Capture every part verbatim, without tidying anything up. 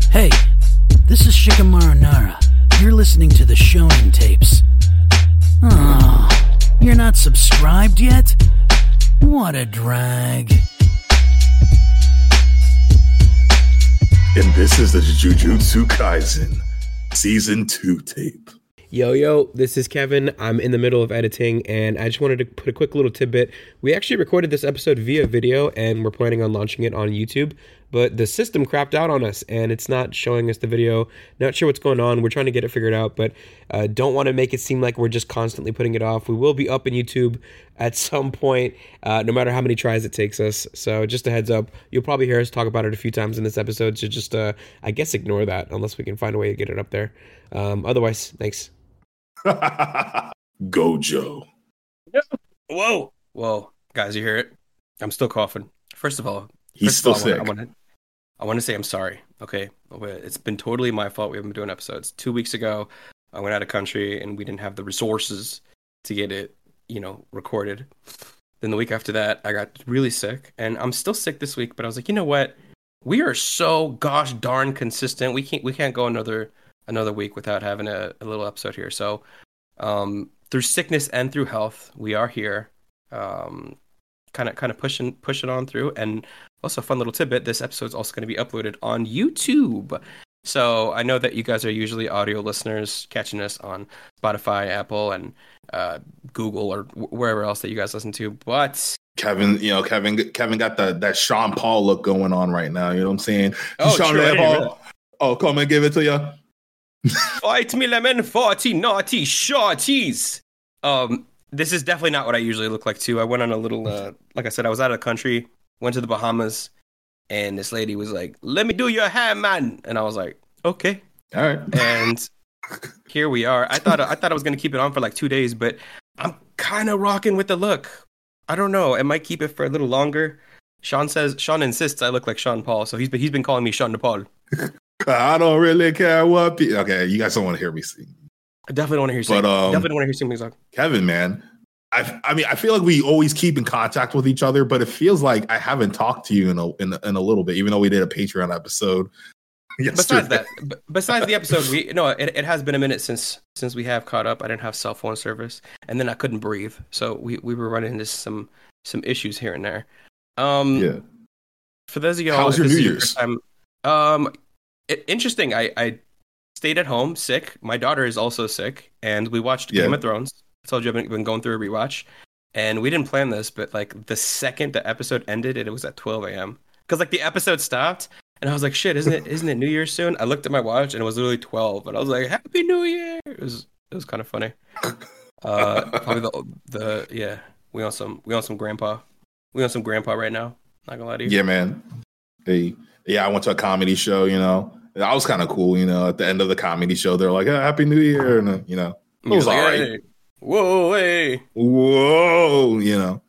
Hey, this is Shikamaru Nara. You're listening to the Shonen Tapes. Oh, you're not subscribed yet? What a drag. And this is the Jujutsu Kaisen Season two tape. Yo, yo, this is Kevin. I'm in the middle of editing, and I just wanted to put a quick little tidbit. We actually recorded this episode via video, and we're planning on launching it on YouTube, but the system crapped out on us, and it's not showing us the video. Not sure what's going on. We're trying to get it figured out, but uh, don't want to make it seem like we're just constantly putting it off. We will be up in YouTube at some point, uh, no matter how many tries it takes us. So just a heads up, you'll probably hear us talk about it a few times in this episode, so just, uh, I guess, ignore that, unless we can find a way to get it up there. Um, otherwise, thanks. Gojo. Whoa. Whoa. Guys, you hear it? I'm still coughing. First of all, He's still sick. I want to I want to say I'm sorry. Okay. It's been totally my fault. We haven't been doing episodes. Two weeks ago, I went out of country and we didn't have the resources to get it, you know, recorded. Then the week after that, I got really sick, and I'm still sick this week, but I was like, you know what? We are so gosh darn consistent. We can't we can't go another another week without having a, a little episode here. So um, through sickness and through health, we are here, um, kind of kind of pushing pushing on through. And also, a fun little tidbit: this episode is also going to be uploaded on YouTube. So I know that you guys are usually audio listeners, catching us on Spotify, Apple, and uh, Google, or wherever else that you guys listen to. But Kevin, you know, Kevin, Kevin got the that Sean Paul look going on right now. You know what I'm saying? Oh, Sean true, Paul. Oh, come and give it to you. Fight me, lemon, forty naughty shorties. Um, this is definitely not what I usually look like too. I went on a little, uh, like I said, I was out of the country, went to the Bahamas, and this lady was like, "Let me do your hair, man," and I was like, "Okay." All right. And here we are. I thought I thought I was gonna keep it on for like two days, but I'm kind of rocking with the look. I don't know. I might keep it for a little longer. Sean says Sean insists I look like Sean Paul, so he's been he's been calling me Sean Paul. I don't really care what. Pe- okay, you guys don't want to hear me sing. I definitely want to hear you sing. But, um, definitely want to hear you sing music. Kevin, man, I I mean, I feel like we always keep in contact with each other, but it feels like I haven't talked to you in a in, a- in a little bit, even though we did a Patreon episode. Besides that, b- besides the episode, we no, it, it has been a minute since since we have caught up. I didn't have cell phone service, and then I couldn't breathe, so we, we were running into some some issues here and there. Um, yeah. For those of y'all, How was your this New is Year's? first time, um, it, interesting. I, I stayed at home sick. My daughter is also sick, and we watched Yeah. Game of Thrones. I told you I've been, been going through a rewatch, and we didn't plan this, but like the second the episode ended, it was at twelve a.m. because like the episode stopped. And I was like, shit, isn't it isn't it New Year's soon? I looked at my watch and it was literally twelve. And I was like, Happy New Year. It was it was kind of funny. Uh, probably the the yeah. We on some we on some grandpa. We on some grandpa right now. Not gonna lie to you. Yeah, man. Hey, yeah, I went to a comedy show, you know. That was kind of cool, you know. At the end of the comedy show, they're like, oh, Happy New Year. And, uh, you know, it was like, all right. hey, whoa, hey. Whoa, you know.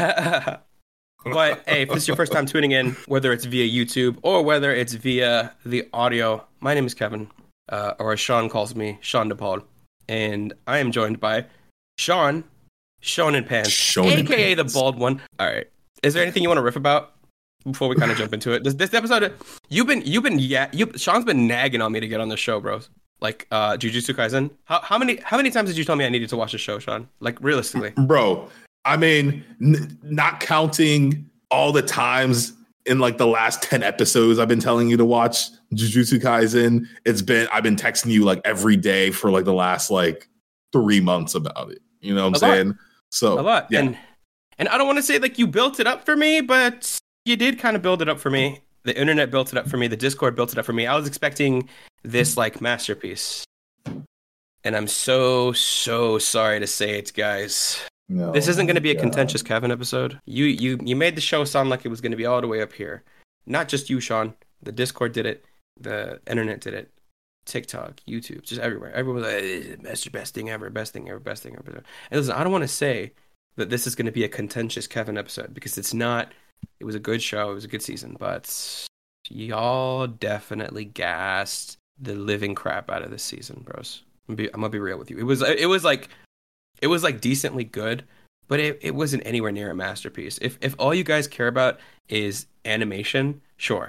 But hey, if this is your first time tuning in, whether it's via YouTube or whether it's via the audio, my name is Kevin, uh, or as Sean calls me, Sean DePaul, and I am joined by Sean, Shonen Pants, Shonen aka Pants. the bald one. All right, is there anything you want to riff about before we kind of jump into it? This, this episode, you've been, you've been, yeah, you, Sean's been nagging on me to get on the show, bros. Like uh, Jujutsu Kaisen. How, how many, how many times did you tell me I needed to watch the show, Sean? Like realistically, Bro. I mean, n- not counting all the times in like the last ten episodes I've been telling you to watch Jujutsu Kaisen. It's been, I've been texting you like every day for like the last like three months about it. You know what I'm A lot. saying? So a lot. Yeah. And and I don't want to say like you built it up for me, but you did kind of build it up for me. The internet built it up for me. The Discord built it up for me. I was expecting this like masterpiece. And I'm so, so sorry to say it, guys. No, This isn't going to be a God. contentious Kevin episode. You you you made the show sound like it was going to be all the way up here. Not just you, Sean. The Discord did it. The internet did it. TikTok, YouTube, just everywhere. Everyone was like, "Eh, best, best thing ever, best thing ever, best thing ever. And listen, I don't want to say that this is going to be a contentious Kevin episode because it's not. It was a good show. It was a good season. But y'all definitely gassed the living crap out of this season, bros. I'm gonna be, I'm gonna be real with you. It was it was like it was like decently good, but it, it wasn't anywhere near a masterpiece. If if all you guys care about is animation, sure.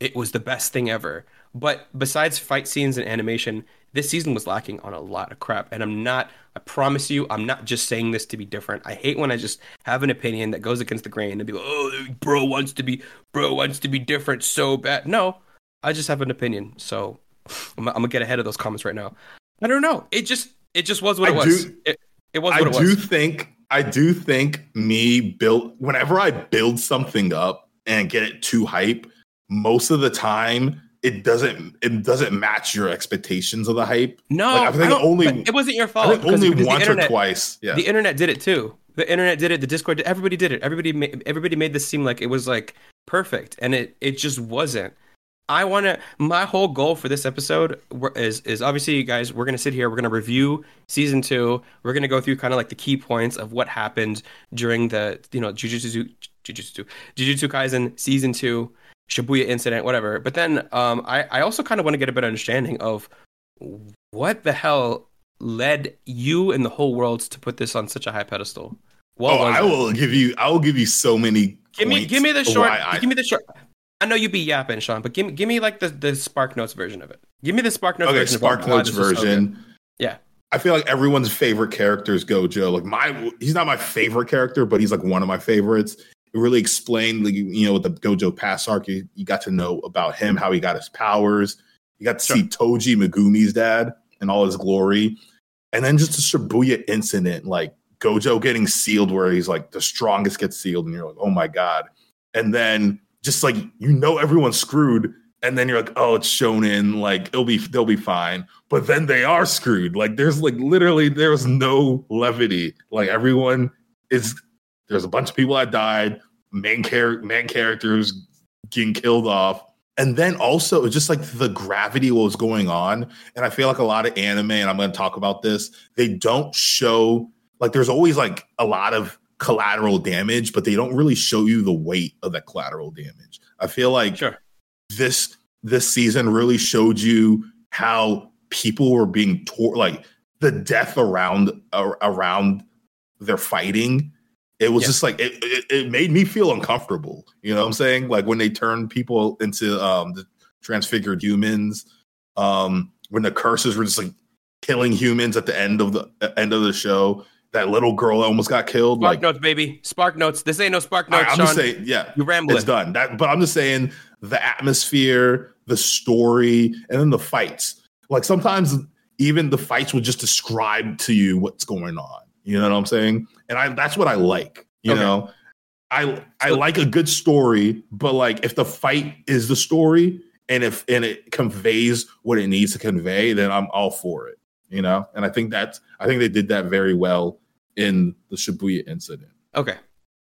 it was the best thing ever. But besides fight scenes and animation, this season was lacking on a lot of crap. And I'm not, I promise you, I'm not just saying this to be different. I hate when I just have an opinion that goes against the grain and be like, oh, bro wants to be, bro wants to be different so bad. No, I just have an opinion. So I'm, I'm gonna get ahead of those comments right now. I don't know. It just, it just was what it I was. Do, it, it was what I it was. do think, I do think me build, whenever I build something up and get it too hype, most of the time, it doesn't it doesn't match your expectations of the hype. No, like, I think I only it wasn't your fault. I think only because once internet, or twice. Yeah, the internet did it too. The internet did it. The Discord, did, everybody did it. Everybody, ma- everybody made this seem like it was like perfect, and it it just wasn't. I want to. My whole goal for this episode is is obviously, you guys, we're gonna sit here. We're gonna review season two. We're gonna go through kind of like the key points of what happened during the you know Jujutsu Jujutsu Jujutsu Kaisen season two. Shibuya incident, whatever. But then um, I, I also kind of want to get a better understanding of what the hell led you and the whole world to put this on such a high pedestal. What oh, was I it? will give you. I will give you so many. Give me, give me the short. I, give me the short. I know you be yapping, Sean, but give me, give me like the, the Spark Notes version of it. Give me the Spark Notes okay, version. Spark Notes version. So yeah. I feel like everyone's favorite character is Gojo. Like my, he's not my favorite character, but he's like one of my favorites. It really explained, like, you know, with the Gojo past arc, you, you got to know about him, how he got his powers. You got to sure. see Toji Megumi's dad in all his glory. And then just the Shibuya incident, like Gojo getting sealed where he's like the strongest gets sealed. And you're like, oh my God. And then just like, you know, everyone's screwed. And then you're like, oh, it's shonen. Like it'll be, they'll be fine. But then they are screwed. Like there's like literally, there's no levity. Like everyone is, there's a bunch of people that died, main, char- main characters getting killed off. And then also just like the gravity of what was going on. And I feel like a lot of anime, and I'm going to talk about this, they don't show, like there's always like a lot of collateral damage, but they don't really show you the weight of that collateral damage. I feel like sure. this this season really showed you how people were being torn, like the death around uh, around their fighting. It was yeah. just like, it, it, it made me feel uncomfortable. You know what I'm saying? Like when they turned people into um, the transfigured humans, um, when the curses were just like killing humans at the end of the uh, end of the show, that little girl almost got killed. Spark like, Notes, baby. Spark Notes. This ain't no Spark Notes, I, I'm Sean. just saying, yeah. You're rambling. It's done. That, but I'm just saying the atmosphere, the story, and then the fights. Like sometimes even the fights would just describe to you what's going on. You know what I'm saying? And I that's what I like. You okay. know, I I so, like a good story, but like if the fight is the story and if and it conveys what it needs to convey, then I'm all for it. You know, and I think that's I think they did that very well in the Shibuya incident. Okay,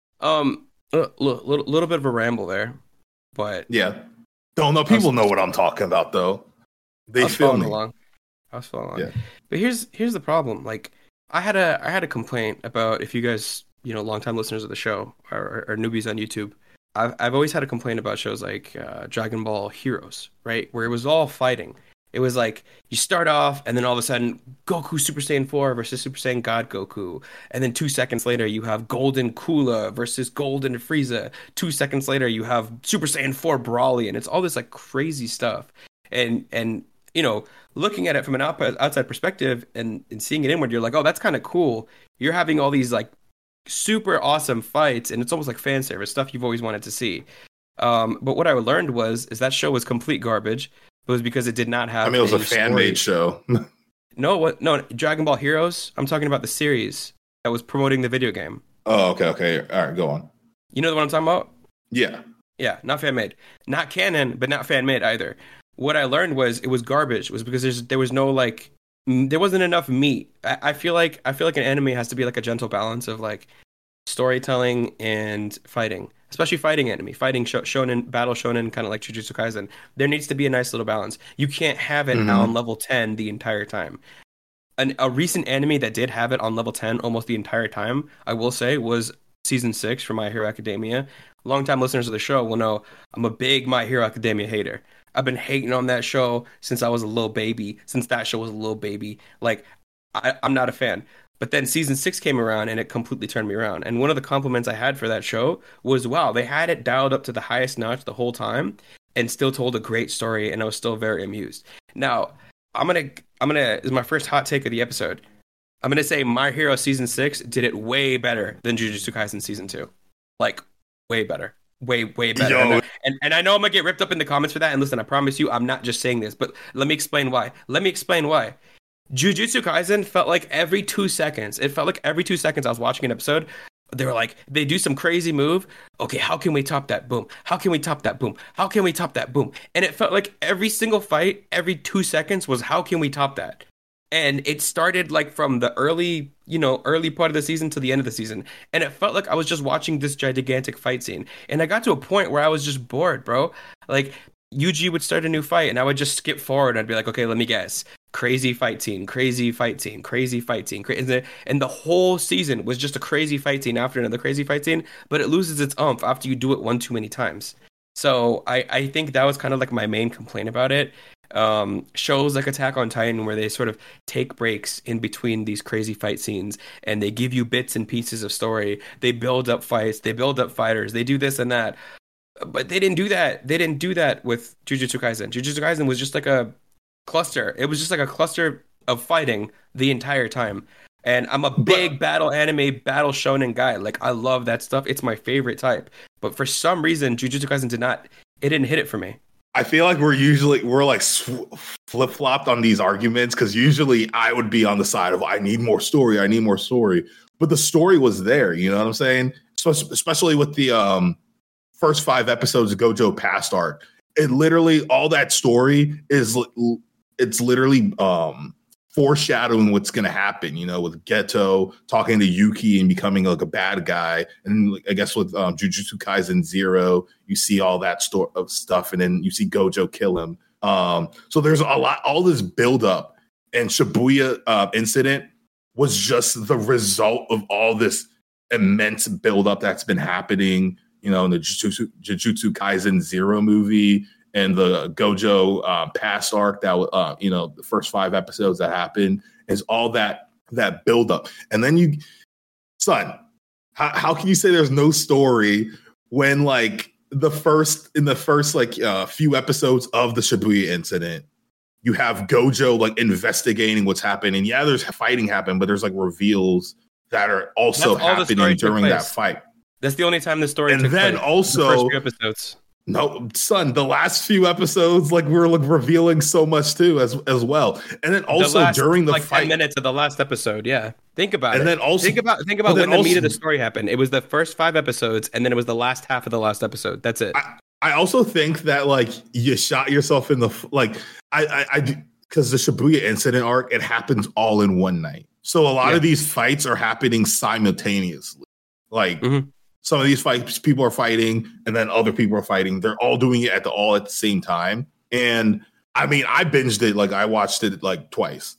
um, a little, little, little bit of a ramble there, but yeah, don't know. People was, know what I'm talking about, though. They feel me. Along. I was following along. Yeah. But here's here's the problem. Like, I had a I had a complaint about, if you guys, you know, longtime listeners of the show or, or newbies on YouTube. I've I've always had a complaint about shows like uh, Dragon Ball Heroes, right, where it was all fighting. It was like you start off, and then all of a sudden, Goku Super Saiyan four versus Super Saiyan God Goku, and then two seconds later, you have Golden Kula versus Golden Frieza. Two seconds later, you have Super Saiyan four Broly, and it's all this like crazy stuff. And and you know, looking at it from an outside perspective and, and seeing it inward, you're like, oh, that's kind of cool. You're having all these like super awesome fights, and it's almost like fan service stuff you've always wanted to see. Um, but what I learned was is that show was complete garbage. It was because it did not have. I mean, it was a fan made show. no, what? No, Dragon Ball Heroes. I'm talking about the series that was promoting the video game. Oh, okay, okay. All right, go on. You know the one I'm talking about? Yeah. Yeah, not fan made, not canon, but not fan made either. What I learned was it was garbage. It was because there's there was no like there wasn't enough meat. I, I feel like I feel like an anime has to be like a gentle balance of like storytelling and fighting. Especially fighting anime, fighting sh- shonen, battle shonen, kind of like Jujutsu Kaisen. There needs to be a nice little balance. You can't have it mm-hmm. on level ten the entire time. An, a recent anime that did have it on level ten almost the entire time, I will say, was season six for My Hero Academia. Longtime listeners of the show will know I'm a big My Hero Academia hater. I've been hating on that show since I was a little baby, since that show was a little baby. Like, I, I'm not a fan. But then season six came around and it completely turned me around. And one of the compliments I had for that show was, wow, they had it dialed up to the highest notch the whole time. and still told a great story, and I was still very amused. Now, I'm gonna, I'm gonna, this is my first hot take of the episode. I'm gonna say My Hero season six did it way better than Jujutsu Kaisen season two, like way better, way way better. Yo. And, I, and and I know I'm gonna get ripped up in the comments for that. And listen, I promise you, I'm not just saying this, but let me explain why. Let me explain why. Jujutsu Kaisen felt like every two seconds. It felt like every two seconds I was watching an episode. They were like, they do some crazy move. Okay, how can we top that? Boom. How can we top that? Boom. How can we top that? Boom. And it felt like every single fight, every two seconds was how can we top that? And it started like from the early, you know, early part of the season to the end of the season. And it felt like I was just watching this gigantic fight scene. And I got to a point where I was just bored, bro. Like Yuji would start a new fight and I would just skip forward. And I'd be like, okay, let me guess. Crazy fight scene, crazy fight scene, crazy fight scene. Cra- and, the, and the whole season was just a crazy fight scene after another crazy fight scene. But it loses its oomph after you do it one too many times. So I, I think that was kind of like my main complaint about it. Um, shows like Attack on Titan where they sort of take breaks in between these crazy fight scenes and they give you bits and pieces of story. They build up fights, they build up fighters, they do this and that. But they didn't do that. They didn't do that with Jujutsu Kaisen. Jujutsu Kaisen was just like a cluster. It was just like a cluster of fighting the entire time. And I'm a big but, battle anime, battle shonen guy. Like I love that stuff. It's my favorite type. But for some reason, Jujutsu Kaisen did not, it didn't hit it for me. I feel like we're usually we're like sw- flip flopped on these arguments because usually I would be on the side of I need more story, I need more story, but the story was there. You know what I'm saying? So, especially with the um, first five episodes of Gojo Past arc, it literally all that story is it's literally um, foreshadowing what's going to happen. You know, with Geto talking to Yuki and becoming like a bad guy, and I guess with um, Jujutsu Kaisen Zero, you see all that sto- of stuff, and then you see Gojo kill him. Um, so there's a lot, all this buildup, and Shibuya uh, incident was just the result of all this immense buildup that's been happening. You know, in the Jujutsu, Jujutsu Kaisen Zero movie and the Gojo uh, past arc that uh, you know the first five episodes that happened is all that that buildup, and then you, son, how, how can you say there's no story when like the first in the first like uh, few episodes of the Shibuya incident, you have Gojo like investigating what's happening. Yeah, there's fighting happen, but there's like reveals that are also happening during that fight. That's the only time the story and took then place, also the first few episodes. No, son, the last few episodes, like we're like revealing so much too, as as well. And then also the last, during the like fight, ten minutes of the last episode, yeah. Think about and it. And then also think about think about when the also, meat of the story happened. It was the first five episodes, and then it was the last half of the last episode. That's it. I, I also think that like you shot yourself in the like I I because the Shibuya incident arc, it happens all in one night. So a lot yeah. of these fights are happening simultaneously, like. Mm-hmm. Some of these fights, people are fighting, and then other people are fighting. They're all doing it at the all at the same time. And I mean, I binged it, like I watched it like twice.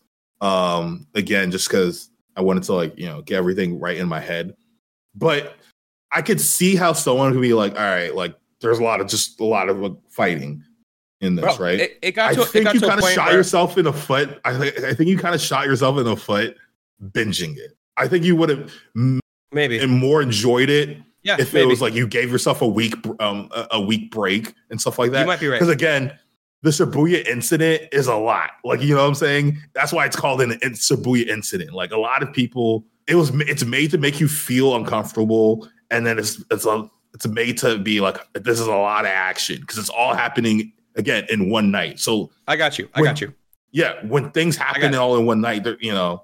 Um, again, just because I wanted to like, you know, get everything right in my head. But I could see how someone could be like, all right, like there's a lot of just a lot of like, fighting in this, Bro, right? It, it got I to, think it got you to kind of shot where... yourself in the foot. I, I think you kind of shot yourself in the foot binging it. I think you would have maybe and more enjoyed it. Yeah, if maybe. It was like you gave yourself a week, um, a week break and stuff like that. You might be right. Because again, the Shibuya incident is a lot. Like, you know what I'm saying? That's why it's called an Shibuya incident. Like a lot of people, it was it's made to make you feel uncomfortable, and then it's it's a, it's made to be like this is a lot of action because it's all happening again in one night. So I got you. I when, got you. Yeah, when things happen all in one night, you know,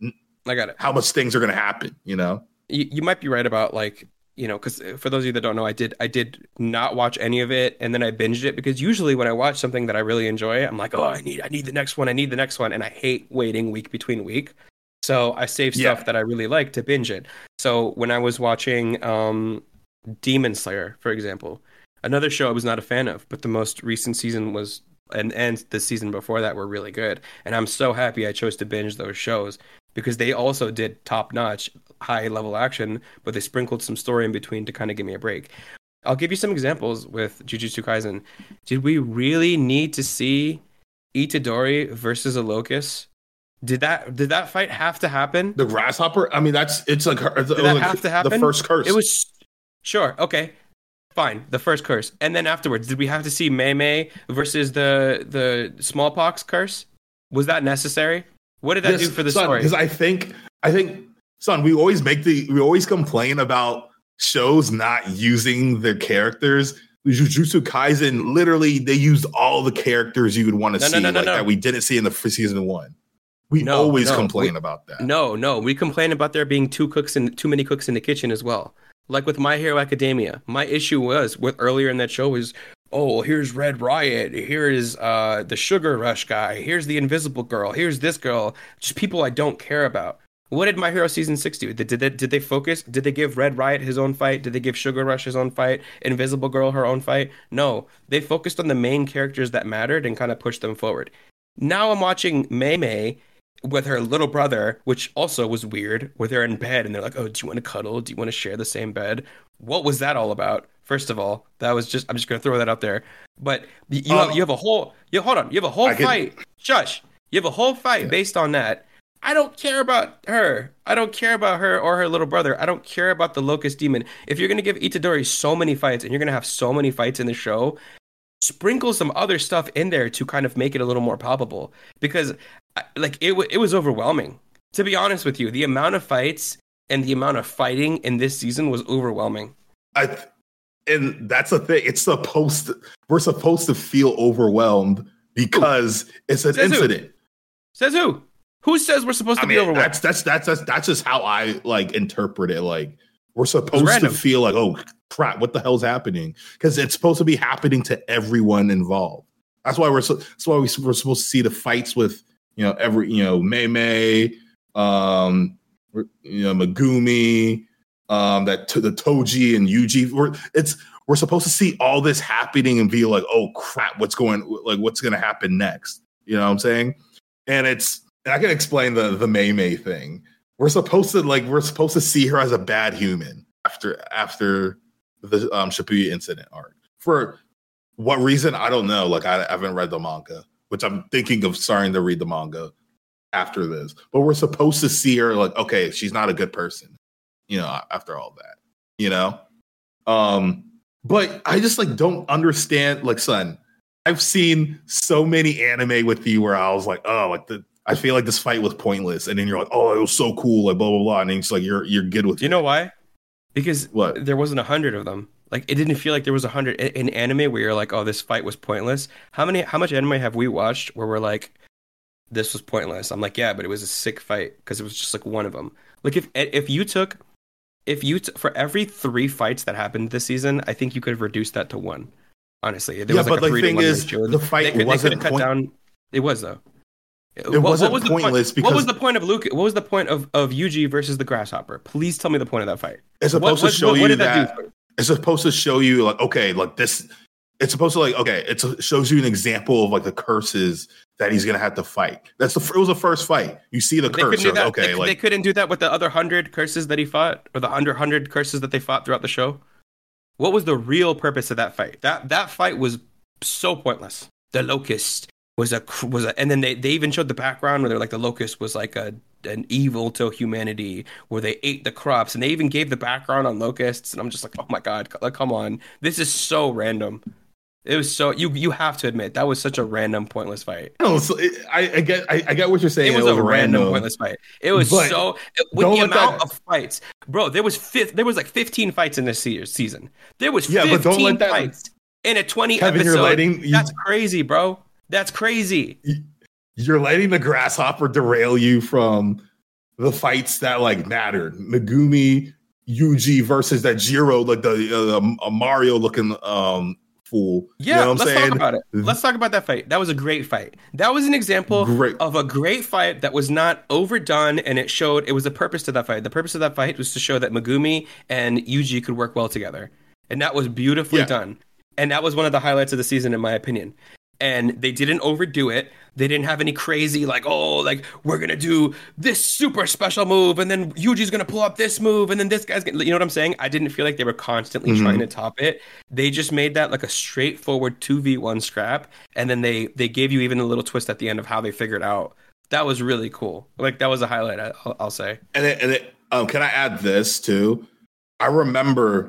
I got it. How much things are going to happen? You know, you, you might be right about like. You know, because for those of you that don't know, I did I did not watch any of it, and then I binged it because usually when I watch something that I really enjoy, I'm like, oh, I need I need the next one, I need the next one, and I hate waiting week between week. So I save stuff yeah. that I really like to binge it. So when I was watching um, Demon Slayer, for example, another show I was not a fan of, but the most recent season was and and the season before that were really good, and I'm so happy I chose to binge those shows because they also did top notch. High level action, but they sprinkled some story in between to kind of give me a break. I'll give you some examples with Jujutsu Kaisen. Did we really need to see Itadori versus a locust? Did that did that fight have to happen? The grasshopper? I mean, that's it's like did that like have to happen? The first curse. It was sure okay. Fine, the first curse, and then afterwards, did we have to see Mei Mei versus the the smallpox curse? Was that necessary? What did that Yes, do for the son, story? Because I think, I think, son, we always make the, we always complain about shows not using their characters. Jujutsu Kaisen, literally, they used all the characters you would want to No, no, see, no, no, like no. that we didn't see in the f- season one. We No, always no, complain we- about that. No, no, we complain about there being two cooks and too many cooks in the kitchen as well. Like with My Hero Academia, my issue was with earlier in that show was, oh, here's Red Riot, here is uh, the Sugar Rush guy, here's the Invisible Girl, here's this girl, just people I don't care about. What did My Hero Season six do? Did, did, they, did they focus? Did they give Red Riot his own fight? Did they give Sugar Rush his own fight? Invisible Girl her own fight? No, they focused on the main characters that mattered and kind of pushed them forward. Now I'm watching Mei Mei with her little brother, which also was weird, where they're in bed and they're like, oh, do you want to cuddle? Do you want to share the same bed? What was that all about? First of all, that was just, I'm just going to throw that out there. But you, you, Uh, have, you have a whole, you hold on, you have a whole I can- fight. Shush. You have a whole fight Yeah. based on that. I don't care about her. I don't care about her or her little brother. I don't care about the Locust Demon. If you're going to give Itadori so many fights and you're going to have so many fights in the show, sprinkle some other stuff in there to kind of make it a little more palpable. Because I- like it, w- it was overwhelming. To be honest with you, the amount of fights and the amount of fighting in this season was overwhelming. I, th- and that's the thing. It's supposed to, we're supposed to feel overwhelmed because it's an Says who? incident. Says who? Who says we're supposed I to be mean, overwhelmed? that's, that's that's that's that's just how I like interpret it. Like we're supposed to random. feel like, oh crap, what the hell's happening? Because it's supposed to be happening to everyone involved. That's why we're so, that's why we, we're supposed to see the fights with you know every you know Mei Mei, um, you know Megumi, um, that the Toji and Yuji. We're it's we're supposed to see all this happening and be like, oh crap, what's going like what's going to happen next? You know what I'm saying? And it's and I can explain the the Mei Mei thing. We're supposed to like we're supposed to see her as a bad human after after the um, Shibuya incident arc. For what reason? I don't know. Like I, I haven't read the manga, which I'm thinking of starting to read the manga after this. But we're supposed to see her like, okay, she's not a good person, you know, after all that, you know. Um, but I just like don't understand. Like, son, I've seen so many anime with you where I was like, oh, like the I feel like this fight was pointless, and then you're like, oh, it was so cool, like blah blah blah, and then it's like you're you're good with Do you it. know why? Because What? there wasn't a hundred of them. Like it didn't feel like there was a hundred in anime where you're like, oh, this fight was pointless. How many? How much anime have we watched where we're like, this was pointless? I'm like, yeah, but it was a sick fight because it was just like one of them. Like if if you took, if you t- for every three fights that happened this season, I think you could have reduced that to one. Honestly, there Yeah, was like but a the three to thing one is, ratio. the fight they could, wasn't they could have cut point- down. It was though. It wasn't the pointless point, because- what was the point of Luke? What was the point of, of Yuji versus the Grasshopper? Please tell me the point of that fight. It's supposed What- to what- show what you did that, that do? it's supposed to show you like, okay, like this. It's supposed to like, okay, it's it shows you an example of like the curses that he's gonna have to fight. That's the it was the first fight. You see the They curse. couldn't do you're like, that. okay, they, like they couldn't do that with the other hundred curses that he fought, or the under hundred curses that they fought throughout the show. What was the real purpose of that fight? That that fight was so pointless. The Locust was a cr- was a, and then they, they even showed the background where they're like the Locust was like a an evil to humanity, where they ate the crops, and they even gave the background on locusts. And I'm just like, oh my god, like come on, this is so random. It was so you you have to admit that was such a random, pointless fight. no, so it, I, I get I, I get what you're saying. It was, a random, pointless fight. It was But so with don't the let amount that- of fights, bro. There was fifth. There was like fifteen fights in this se- season. There was Yeah, fifteen but don't let that- fights in a twenty Kevin, episode. you're letting- you- That's crazy, bro. That's crazy. You're letting the grasshopper derail you from the fights that like mattered. Megumi, Yuji versus that Jiro, like the uh, Mario looking um fool. Yeah, you know what I'm let's saying? talk about it. Let's talk about that fight. That was a great fight. That was an example Great. of a great fight that was not overdone, and it showed it was a purpose to that fight. The purpose of that fight was to show that Megumi and Yuji could work well together, and that was beautifully Yeah. done. And that was one of the highlights of the season, in my opinion. And they didn't overdo it. They didn't have any crazy like, oh, like we're gonna do this super special move, and then Yuji's gonna pull up this move, and then this guy's gonna, you know what I'm saying? I didn't feel like they were constantly Mhm. trying to top it. They just made that like a straightforward two v one scrap, and then they they gave you even a little twist at the end of how they figured out. That was really cool. Like that was a highlight. I'll, I'll say. And it, and it, um, can I add this too? I remember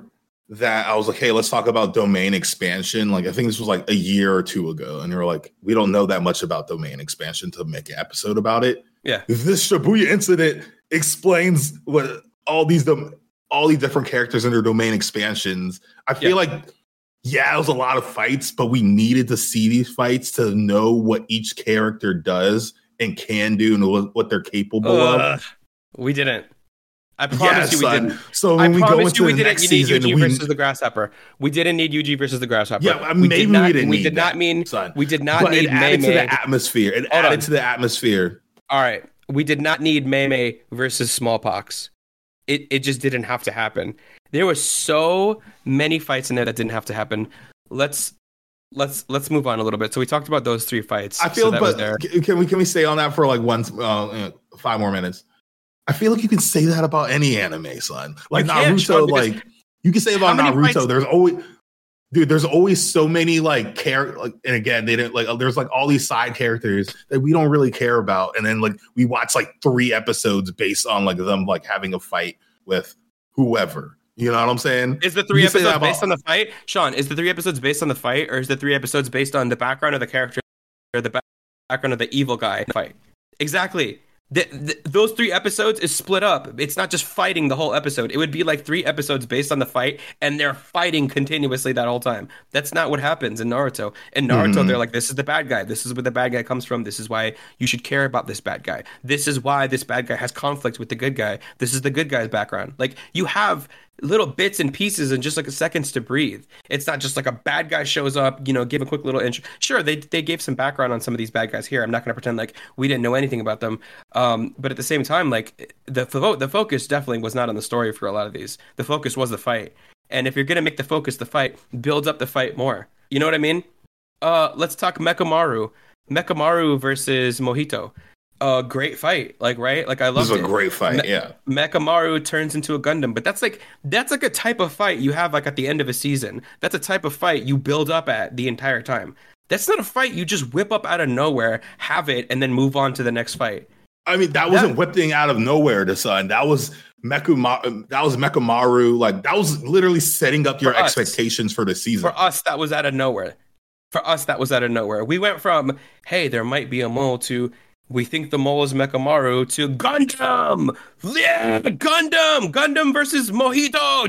that I was like, hey, let's talk about domain expansion. Like, I think this was like a year or two ago. And they were like, we don't know that much about domain expansion to make an episode about it. Yeah. This Shibuya incident explains what all these, all these different characters and their domain expansions. I feel Yeah. like, yeah, it was a lot of fights, but we needed to see these fights to know what each character does and can do and what they're capable Ugh. of. We didn't. I promise Yes, you we son. didn't. So I when we go promise into you we the didn't next need season, Yuji we, versus the Grasshopper. We didn't need Yuji versus the Grasshopper. yeah, I we mean, maybe did not, we didn't we need did that, not mean son. we did not but need it added Mei to Mei. the atmosphere. It Hold added on. to the atmosphere. All right, we did not need Mei Mei versus Smallpox. It it just didn't have to happen. There were so many fights in there that didn't have to happen. Let's let's let's move on a little bit. So we talked about those three fights. I feel, so that was but there. c- can we can we stay on that for like one, uh, five more minutes? I feel like you can say that about any anime, son. Like You can, Naruto, Sean, because like you can say about how many Naruto. fights- There's always, dude. There's always so many like care. Like, and again, they didn't like. There's like all these side characters that we don't really care about, and then like we watch like three episodes based on like them like having a fight with whoever. You know what I'm saying? Is the three You can say episodes that about- based on the fight, Sean? Is the three episodes based on the fight, or is the three episodes based on the background of the character or the back- background of the evil guy in the fight? Exactly. The, the, those three episodes is split up. It's not just fighting the whole episode. It would be like three episodes based on the fight, and they're fighting continuously that whole time. That's not what happens in Naruto. In Naruto, Mhm. they're like, this is the bad guy. This is where the bad guy comes from. This is why you should care about this bad guy. This is why this bad guy has conflict with the good guy. This is the good guy's background. Like, you have little bits and pieces and just like seconds to breathe. It's not just like a bad guy shows up, you know, give a quick little intro. Sure, they they gave some background on some of these bad guys here. I'm not going to pretend like we didn't know anything about them. Um, but at the same time, like the fo- the focus definitely was not on the story for a lot of these. The focus was the fight. And if you're going to make the focus the fight, build up the fight more. You know what I mean? Uh, let's talk Mekamaru. Mekamaru versus Mojito. A great fight, like right, like I This loved is a it. great fight. Me- yeah. Mekamaru turns into a Gundam, but that's like that's like a type of fight you have like at the end of a season. That's a type of fight you build up at the entire time. That's not a fight you just whip up out of nowhere, have it, and then move on to the next fight. I mean, that wasn't That- whipping out of nowhere, the son. That was Mekuma, that was Mekamaru. Like that was literally setting up your For us. expectations for the season. For us, that was out of nowhere. For us, that was out of nowhere. We went from hey, there might be a mole to we think the mole is Mekamaru to Gundam. Yeah, Gundam. Gundam versus Mojito.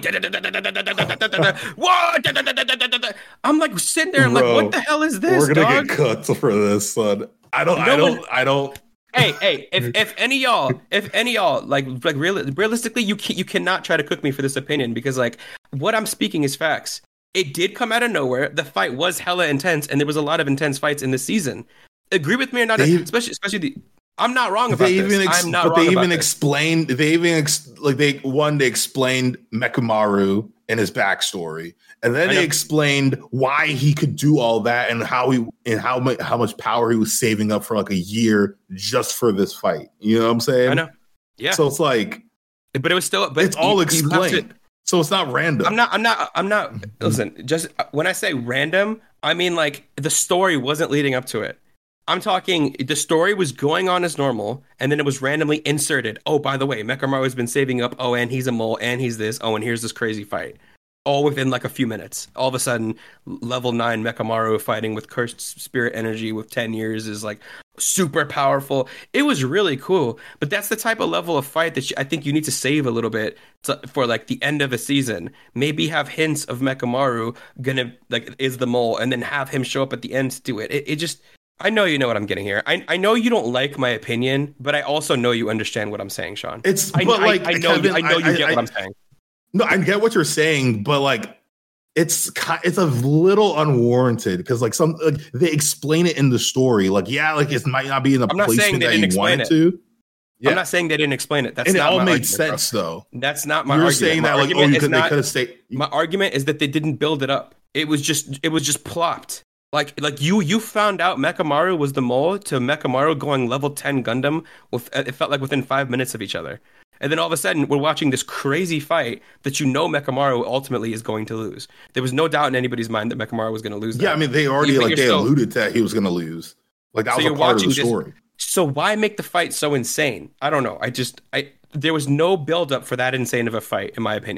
Whoa. I'm like sitting there. I'm like, Bro, what the hell is this, We're gonna dog? get cooked for this, son. I don't. I No don't. one- I don't. hey, hey, if if any y'all, if any y'all, like like real, realistically, you can, you cannot try to cook me for this opinion because like what I'm speaking is facts. It did come out of nowhere. The fight was hella intense, and there was a lot of intense fights in the season. Agree with me or not? They- especially especially the. I'm not wrong about They this. even. Ex- I'm not but wrong they about even this. explained. They even ex- like they one. They explained Mekamaru and his backstory, and then I they know. explained why he could do all that and how he and how much how much power he was saving up for like a year just for this fight. You know what I'm saying? I know. Yeah, So it's like but it was still. But it's all you- you have to- explained. So it's not random. I'm not. I'm not. I'm not. Listen, just when I say random, I mean like the story wasn't leading up to it. I'm talking. The story was going on as normal, and then it was randomly inserted. Oh, by the way, Mekamaru has been saving up. Oh, and he's a mole, and he's this. Oh, and here's this crazy fight. All within like a few minutes. All of a sudden, level nine Mekamaru fighting with cursed spirit energy with ten years is like super powerful. It was really cool, but that's the type of level of fight that you, I think you need to save a little bit to, for like the end of a season. Maybe have hints of Mekamaru gonna like is the mole, and then have him show up at the end to do it. It, it just. I know you know what I'm getting here. I I know you don't like my opinion, but I also know you understand what I'm saying, Sean. It's I, but I- like I, know Kevin, you, I know you I- get I- what I'm saying. No, I get what you're saying, but like it's ki- it's a little unwarranted because like some like, they explain it in the story. Like yeah, like it might not be in the I'm not saying placement they that didn't you explain wanted it. to. Yeah, I'm not saying they didn't explain it. That's and it not all my made argument, sense bro. though. That's not my You're argument. saying My that like oh argument you is could they not- could have stayed. My argument is that they didn't build it up. It was just it was just plopped. Like like you you found out Mekamaru was the mole to Mekamaru going level ten Gundam with it felt like within five minutes of each other. And then all of a sudden we're watching this crazy fight that you know Mekamaru ultimately is going to lose. There was no doubt in anybody's mind that Mekamaru was going to lose. Yeah, that. I mean they already You- like you're they still- alluded to that he was going to lose. Like that So was a you're part of the watching this- story. So why make the fight so insane? I don't know. I just I there was no build up for that insane of a fight in my opinion.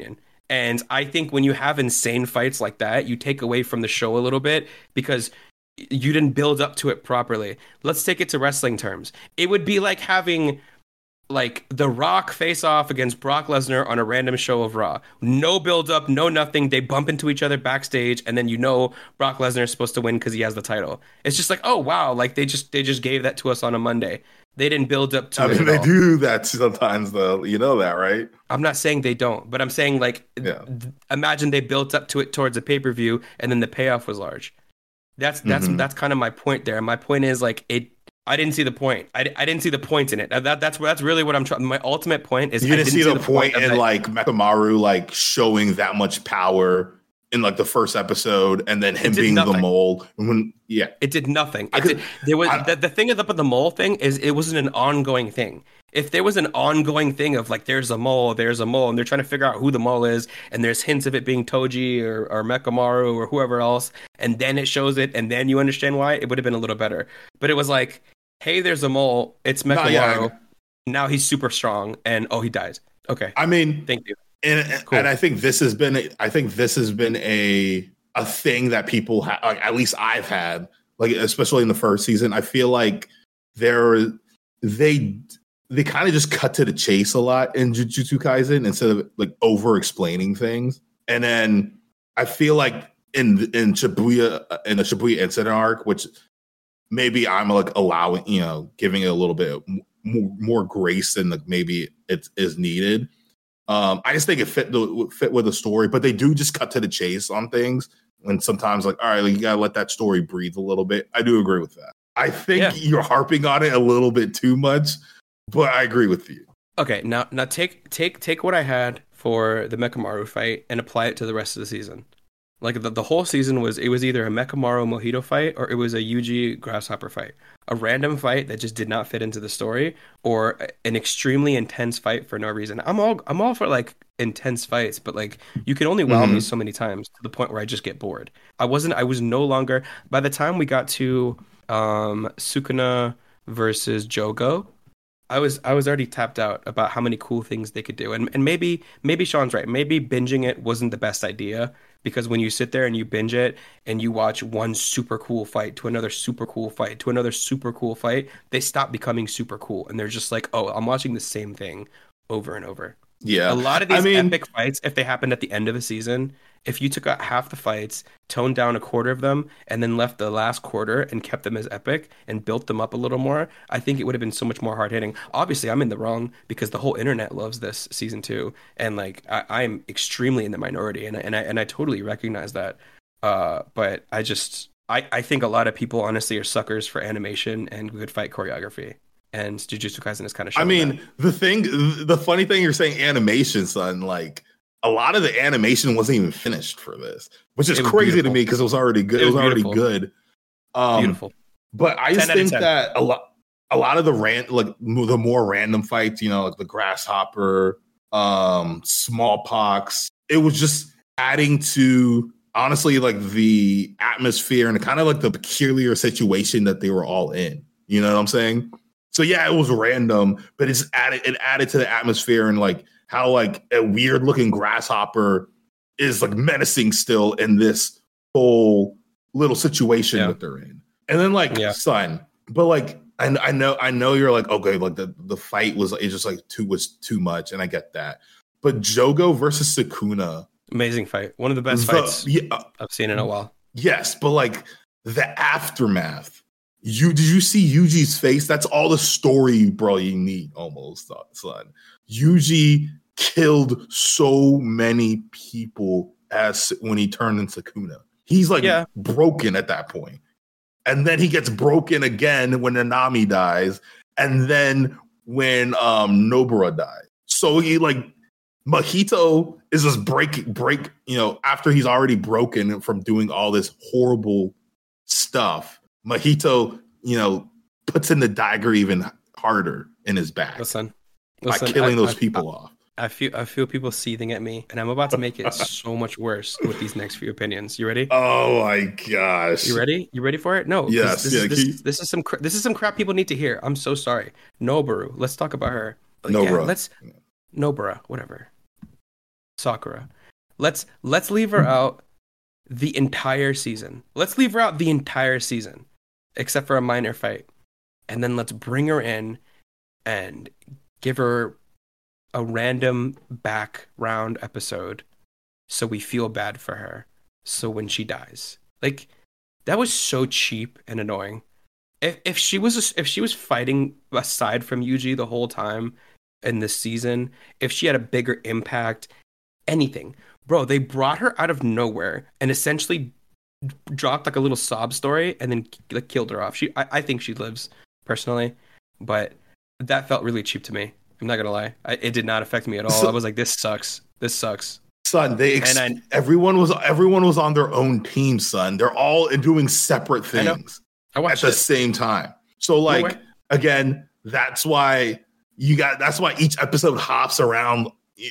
And I think when you have insane fights like that, you take away from the show a little bit because you didn't build up to it properly. Let's take it to wrestling terms. It would be like having like The Rock face off against Brock Lesnar on a random show of Raw. No build up, no nothing. They bump into each other backstage, and then you know Brock Lesnar is supposed to win because he has the title. It's just like, oh wow, like they just they just gave that to us on a Monday. They didn't build up to I it. mean, at they all. do that sometimes, though. You know that, right? I'm not saying they don't, but I'm saying like, Yeah. th- imagine they built up to it towards a pay per view, and then the payoff was large. That's that's Mhm. that's kind of my point there. My point is like it. I didn't see the point. I, I didn't see the point in it. That that's that's really what I'm trying. My ultimate point is You I didn't see the point of in that- like Mekamaru like showing that much power in like the first episode, and then him did being the nothing. mole. When yeah, It did nothing. I It could- did, there was I- the, the thing about the mole thing is it wasn't an ongoing thing. If there was an ongoing thing of like there's a mole, there's a mole, and they're trying to figure out who the mole is, and there's hints of it being Toji or, or Mekamaru or whoever else, and then it shows it, and then you understand why, it would have been a little better. But it was like, hey, there's a mole, it's No, Mekamaru. yeah. Now he's super strong, and oh, he dies. Okay, I mean, thank you. and and- Cool. and I think this has been I think this has been a a thing that people have, like, at least I've had, like especially in the first season. I feel like there they they kind of just cut to the chase a lot in Jujutsu Kaisen instead of like over explaining things. And then I feel like in in Shibuya in the Shibuya incident arc, which maybe I'm like allowing, you know, giving it a little bit more, more grace than like maybe it is needed. Um, I just think it fit the fit with the story, but they do just cut to the chase on things. And sometimes, like, all right, like, you gotta let that story breathe a little bit. I do agree with that. I think Yeah. you're harping on it a little bit too much, but I agree with you. Okay, now now take take take what I had for the Mekamaru fight and apply it to the rest of the season. Like the, the whole season was it was either a Mekamaru Mojito fight or it was a Yuji Grasshopper fight. A random fight that just did not fit into the story, or an extremely intense fight for no reason. I'm all I'm all for like intense fights, but like you can only wow me Mhm. so many times to the point where I just get bored. I wasn't I was no longer by the time we got to um Sukuna versus Jogo, I was I was already tapped out about how many cool things they could do. And and maybe maybe Sean's right. Maybe binging it wasn't the best idea because when you sit there and you binge it and you watch one super cool fight to another super cool fight to another super cool fight, they stop becoming super cool and they're just like, "Oh, I'm watching the same thing over and over." Yeah, A lot of I these mean- epic fights, if they happened at the end of a season, if you took out half the fights, toned down a quarter of them, and then left the last quarter and kept them as epic and built them up a little more, I think it would have been so much more hard hitting. Obviously, I'm in the wrong because the whole internet loves this season two, and like I, I'm extremely in the minority, and I- and I and I totally recognize that. Uh, but I just I I think a lot of people honestly are suckers for animation and good fight choreography, and Jujutsu Kaisen is kind of. I mean, the thing, the funny thing you're saying animation, son, like a lot of the animation wasn't even finished for this, which is It was crazy to beautiful. me because it was already good. It It was, was already beautiful. good. Um, beautiful. But I just ten out of think ten. that a lot, a lot of the ran, like mo- the more random fights, you know, like the grasshopper, um, smallpox, it was just adding to honestly like the atmosphere and kind of like the peculiar situation that they were all in. You know what I'm saying? So yeah, it was random, but it's added. It added to the atmosphere and like how like a weird looking grasshopper is like menacing still in this whole little situation Yeah. that they're in. And then like Yeah. son, but like I, I know I know you're like okay, like the the fight was it's just like too was too much, and I get that. But Jogo versus Sukuna, Amazing fight. One of the best the- fights yeah, uh, I've seen in a while. yes, but like the aftermath. You did you see Yuji's face? That's all the story, bro. You need almost, son. Yuji killed so many people as when he turned into Sukuna. He's like Yeah. broken at that point. And then he gets broken again when Nanami dies, and then when um Nobara dies. So he like Mahito is just break break, you know, after he's already broken from doing all this horrible stuff. Mahito, you know, puts in the dagger even harder in his back Listen, by listen, killing I- those I- people off. I feel I feel people seething at me, and I'm about to make it so much worse with these next few opinions. You ready? Oh my gosh! You ready? You ready for it? No. 'cause Yes, This, yeah, is, this, keep- this is some cra- this is some crap people need to hear. I'm so sorry. Noboru. Let's talk about her. Nobara. Yeah, let's Nobara. Whatever. Sakura. let's let's leave her out the entire season. Let's leave her out the entire season, except for a minor fight, and then let's bring her in and give her a random background episode, so we feel bad for her. So when she dies, like that was so cheap and annoying. If if she was if she was fighting aside from Yuji the whole time in this season, if she had a bigger impact, anything, bro, they brought her out of nowhere and essentially dropped like a little sob story and then like killed her off. She, I, I think she lives personally, but that felt really cheap to me. I'm not gonna lie, I, it did not affect me at all. So, I was like, this sucks. This sucks. Son, they ex- and I, everyone was everyone was on their own team. Son, they're all doing separate things I I at the it. same time. So like no again, that's why you got. That's why each episode hops around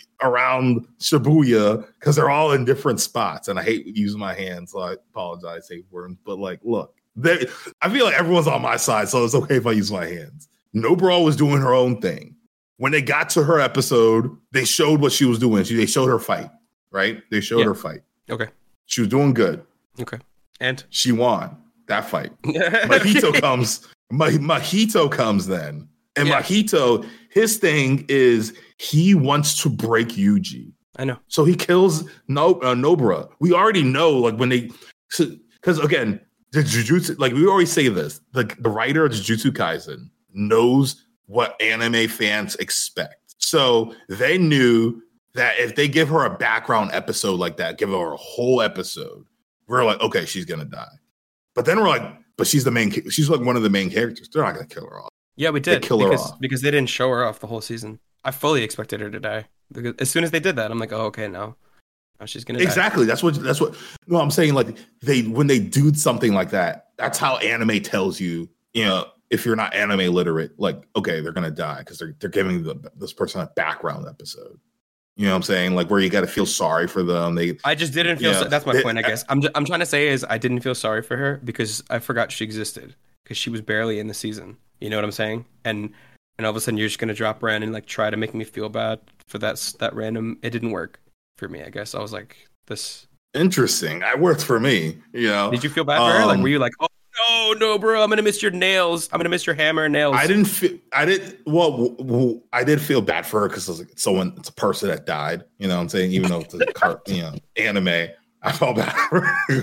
around Shibuya because they're all in different spots. And I hate using my hands, so I apologize, hate worms. But like, look, they, I feel like everyone's on my side, so it's okay if I use my hands. Nobro was doing her own thing. When they got to her episode, they showed what she was doing. She, they showed her fight, right? They showed yeah. her fight. Okay. She was doing good. Okay. And she won that fight. Mahito comes. Ma- Mahito comes then. And yeah. Mahito, his thing is he wants to break Yuji. I know. So he kills no, uh, Nobara. We already know, like, when they... Because, so, again, the Jujutsu... Like, we always say this. The, the writer of Jujutsu Kaisen knows what anime fans expect. So they knew that if they give her a background episode like that, give her a whole episode, we're like, okay, she's going to die. But then we're like, but she's the main... She's, like, one of the main characters. They're not going to kill her off. Yeah, we did. They kill because, her off. Because they didn't show her off the whole season. I fully expected her to die. Because as soon as they did that, I'm like, oh, okay, no. no she's going to die. Exactly. That's what, that's what, no, I'm saying, like, they, when they do something like that, that's how anime tells you, you know, if you're not anime literate, like, okay, they're going to die because they're, they're giving the, this person a background episode. You know what I'm saying? Like, where you got to feel sorry for them. They, I just didn't feel, you know, so, that's my they, point, I guess. I'm, just, I'm trying to say is I didn't feel sorry for her because I forgot she existed because she was barely in the season. You know what I'm saying? And and all of a sudden you're just gonna drop Ren and like try to make me feel bad for that that random. It didn't work for me. I guess I was like, this interesting. It worked for me. You know? Did you feel bad for um, her? Like, were you like, oh no, no, bro, I'm gonna miss your nails. I'm gonna miss your hammer and nails. I didn't feel. I did. Well, w- w- I did feel bad for her because it's someone. It's a person that died. You know what I'm saying? Even though it's a car, you know, anime, I felt bad for her.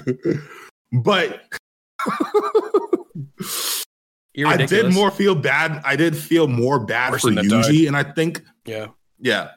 But. I did more feel bad. I did feel more bad Person for Yuji, and I think, yeah, yeah.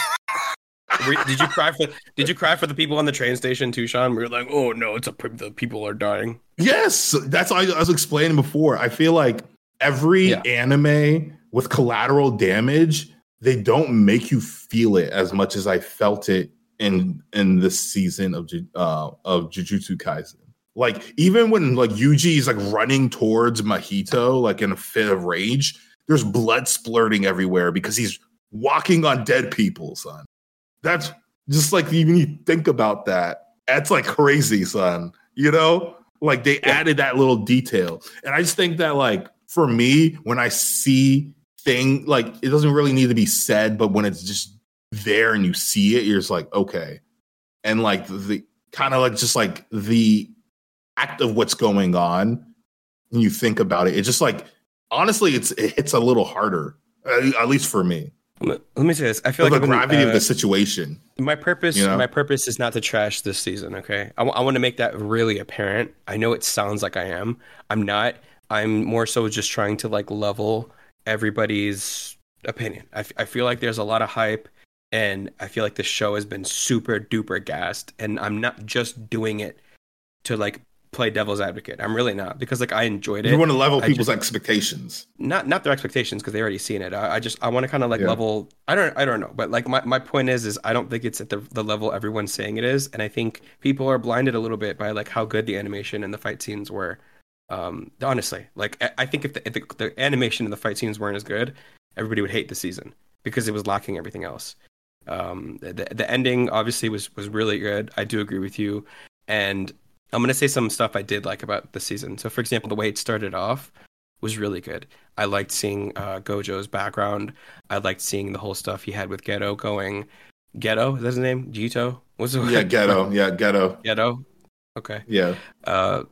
Did you cry for? Did you cry for the people on the train station too, Sean? We were like, oh no, it's a the people are dying. Yes, that's what I was explaining before. I feel like every yeah. anime with collateral damage, they don't make you feel it as much as I felt it in in this season of uh, of Jujutsu Kaisen. Like, even when, like, Yuji is, like, running towards Mahito, like, in a fit of rage, there's blood splurting everywhere because he's walking on dead people, son. That's just, like, even you think about that, that's, like, crazy, son. You know? Like, they yeah. added that little detail. And I just think that, like, for me, when I see thing, like, it doesn't really need to be said, but when it's just there and you see it, you're just like, okay. And, like, the kind of, like, just, like, the act of what's going on and you think about it, it's just like, honestly, it's it hits a little harder, at least for me. Let me say this. I feel like the been, gravity uh, of the situation. My purpose, you know? my purpose is not to trash this season. Okay, I, w- I want to make that really apparent. I know it sounds like I am. I'm not. I'm more so just trying to like level everybody's opinion. I, f- I feel like there's a lot of hype, and I feel like the show has been super duper gassed, and I'm not just doing it to like play devil's advocate. I'm really not, because like I enjoyed it. You want to level I people's just, expectations, not not their expectations, because they already seen it. I, I just I want to kind of like yeah. level. I don't I don't know, but like my, my point is is I don't think it's at the the level everyone's saying it is, and I think people are blinded a little bit by like how good the animation and the fight scenes were. Um, honestly, like I, I think if, the, if the, the animation and the fight scenes weren't as good, everybody would hate the season because it was lacking everything else. Um, the the ending obviously was was really good. I do agree with you, and I'm going to say some stuff I did like about the season. So, for example, the way it started off was really good. I liked seeing uh, Gojo's background. I liked seeing the whole stuff he had with Geto going. Ghetto, is that his name? Gito? What's the Yeah, Ghetto. Yeah, Ghetto. Ghetto? Okay. Yeah. Uh,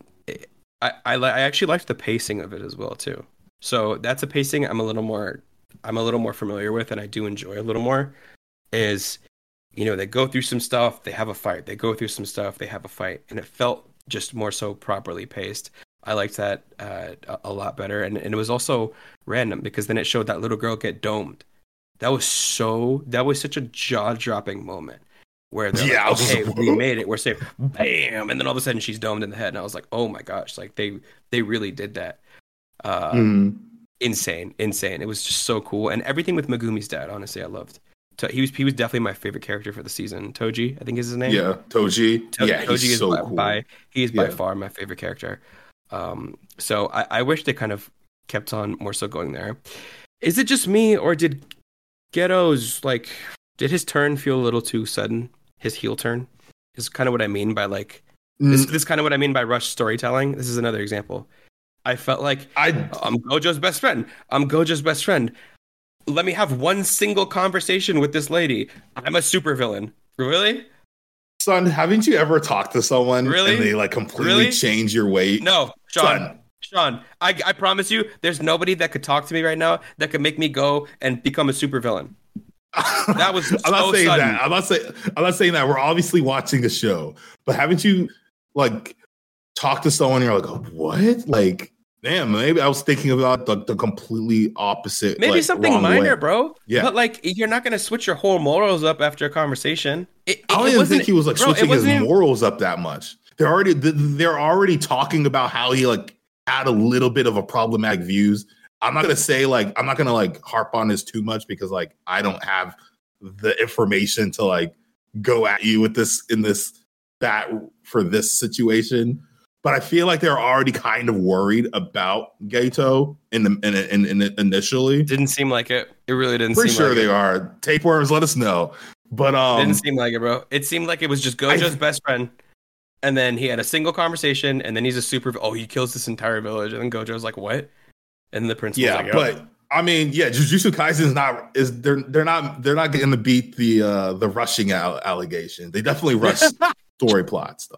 I, I, li- I actually liked the pacing of it as well, too. So that's a pacing I'm a little more, I'm a little more familiar with, and I do enjoy a little more, is, you know, they go through some stuff, they have a fight. They go through some stuff, they have a fight. And it felt just more so properly paced. I liked that uh, a, a lot better. And, and it was also random because then it showed that little girl get domed. That was so, that was such a jaw-dropping moment where they're Yeah, I like, was- okay, we made it. We're safe. Bam! And then all of a sudden she's domed in the head. And I was like, oh my gosh, like they, they really did that. Uh, Mhm. Insane, insane. It was just so cool. And everything with Megumi's dad, honestly, I loved. To- He was he was definitely my favorite character for the season. Toji, I think is his name. Yeah, Toji. To- yeah, Toji he's is so by, cool. by he is by Yeah. far my favorite character. Um, so I, I wish they kind of kept on more so going there. Is it just me, or did Ghetto's like did his turn feel a little too sudden? His heel turn is kind of what I mean by like this. Mm, This is kind of what I mean by rush storytelling. This is another example. I felt like I I'm Gojo's best friend. I'm Gojo's best friend. Let me have one single conversation with this lady. I'm a supervillain. Really? son, haven't you ever talked to someone Really? and they like completely Really? change your weight? No, Sean. Son. Sean, I, I promise you, there's nobody that could talk to me right now that could make me go and become a supervillain. That was I'm not so saying sudden. that. I'm not saying I'm not saying that. We're obviously watching the show, but haven't you like talked to someone and you're like, oh, what? Like, damn, maybe I was thinking about the, the completely opposite. Maybe like, something wrong minor, way. bro. Yeah. But like, you're not gonna switch your whole morals up after a conversation. It, it, I don't it even wasn't- think he was like bro, it switching his wasn't even- morals up that much. They're already they're already talking about how he like had a little bit of a problematic views. I'm not gonna say like I'm not gonna like harp on this too much because like I don't have the information to like go at you with this in this that for this situation. But I feel like they're already kind of worried about Gato in the in, in, in initially. Didn't seem like it. It really didn't Pretty seem sure like they it. are. Tapeworms, let us know. But um, Didn't seem like it, bro. It seemed like it was just Gojo's I- best friend. And then he had a single conversation, and then he's a super. Oh, he kills this entire village, and then Gojo's like, "What?" And the principal's yeah, like, "Oh." but I mean, yeah, Jujutsu Kaisen is not is they're they're not they're not going to beat the uh the rushing al- allegation. They definitely rush story plot stuff.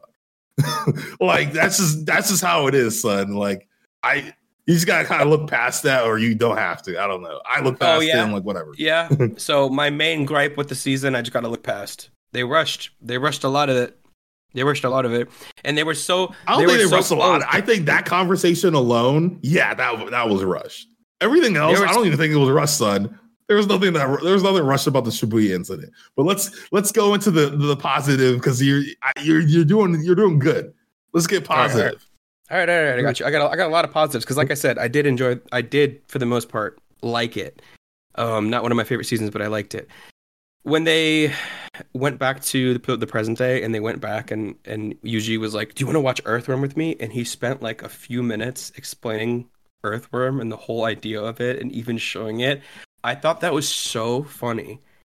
Like that's just that's just how it is, son. Like I you just gotta kind of look past that, or you don't have to. I don't know. I look past Oh, yeah. it and like whatever. Yeah. So my main gripe with the season, I just gotta look past. They rushed. They rushed a lot of it. They rushed a lot of it, and they were so. I don't they think were they so rushed a lot. close. I think that conversation alone, yeah, that that was rushed. Everything else, were- I don't even think it was rushed, son. There was nothing that there was nothing rushed about the Shibuya incident. But let's let's go into the the positive because you're I- you're you're doing you're doing good. Let's get All right, all positive. All right, all right, all right, I got you. I got, a, I got a lot of positives because, like I said, I did enjoy. I did, for the most part, like it. Um, not one of my favorite seasons, but I liked it. When they went back to the, the present day, and they went back, and and Yuji was like, "Do you want to watch Earthworm with me?" And he spent like a few minutes explaining Earthworm and the whole idea of it, and even showing it. I thought that was so funny,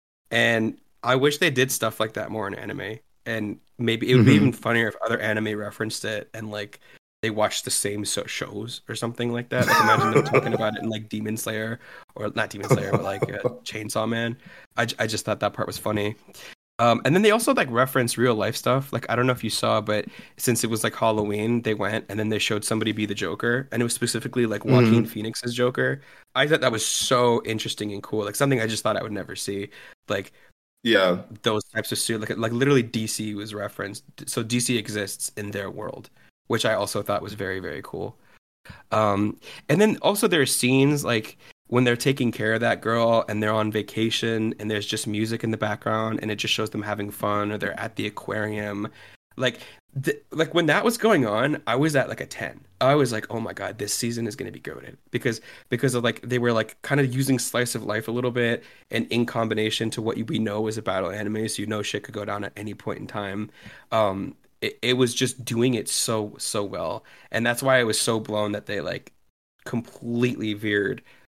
and I wish they did stuff like that more in anime. And maybe it would be Mhm. even funnier if other anime referenced it and like they watched the same so- shows or something like that. Like imagine them talking about it in like Demon Slayer or not Demon Slayer, but like uh, Chainsaw Man. I, j- I just thought that part was funny. Um, and then they also like reference real life stuff. Like I don't know if you saw, but since it was like Halloween, they went and then they showed somebody be the Joker, and it was specifically like Joaquin Phoenix's Joker. I thought that was so interesting and cool. Like something I just thought I would never see. Like Yeah. those types of suit, like like literally D C was referenced, so D C exists in their world, which I also thought was very very cool. Um, and then also there are scenes like when they're taking care of that girl and they're on vacation and there's just music in the background and it just shows them having fun, or they're at the aquarium, like th- like when that was going on, I was at like a ten. I was like, oh my god, this season is going to be goated because because of like they were like kind of using slice of life a little bit, and in combination to what we know is a battle anime, so you know shit could go down at any point in time. Um, it, it was just doing it so so well, and that's why I was so blown that they like completely veered,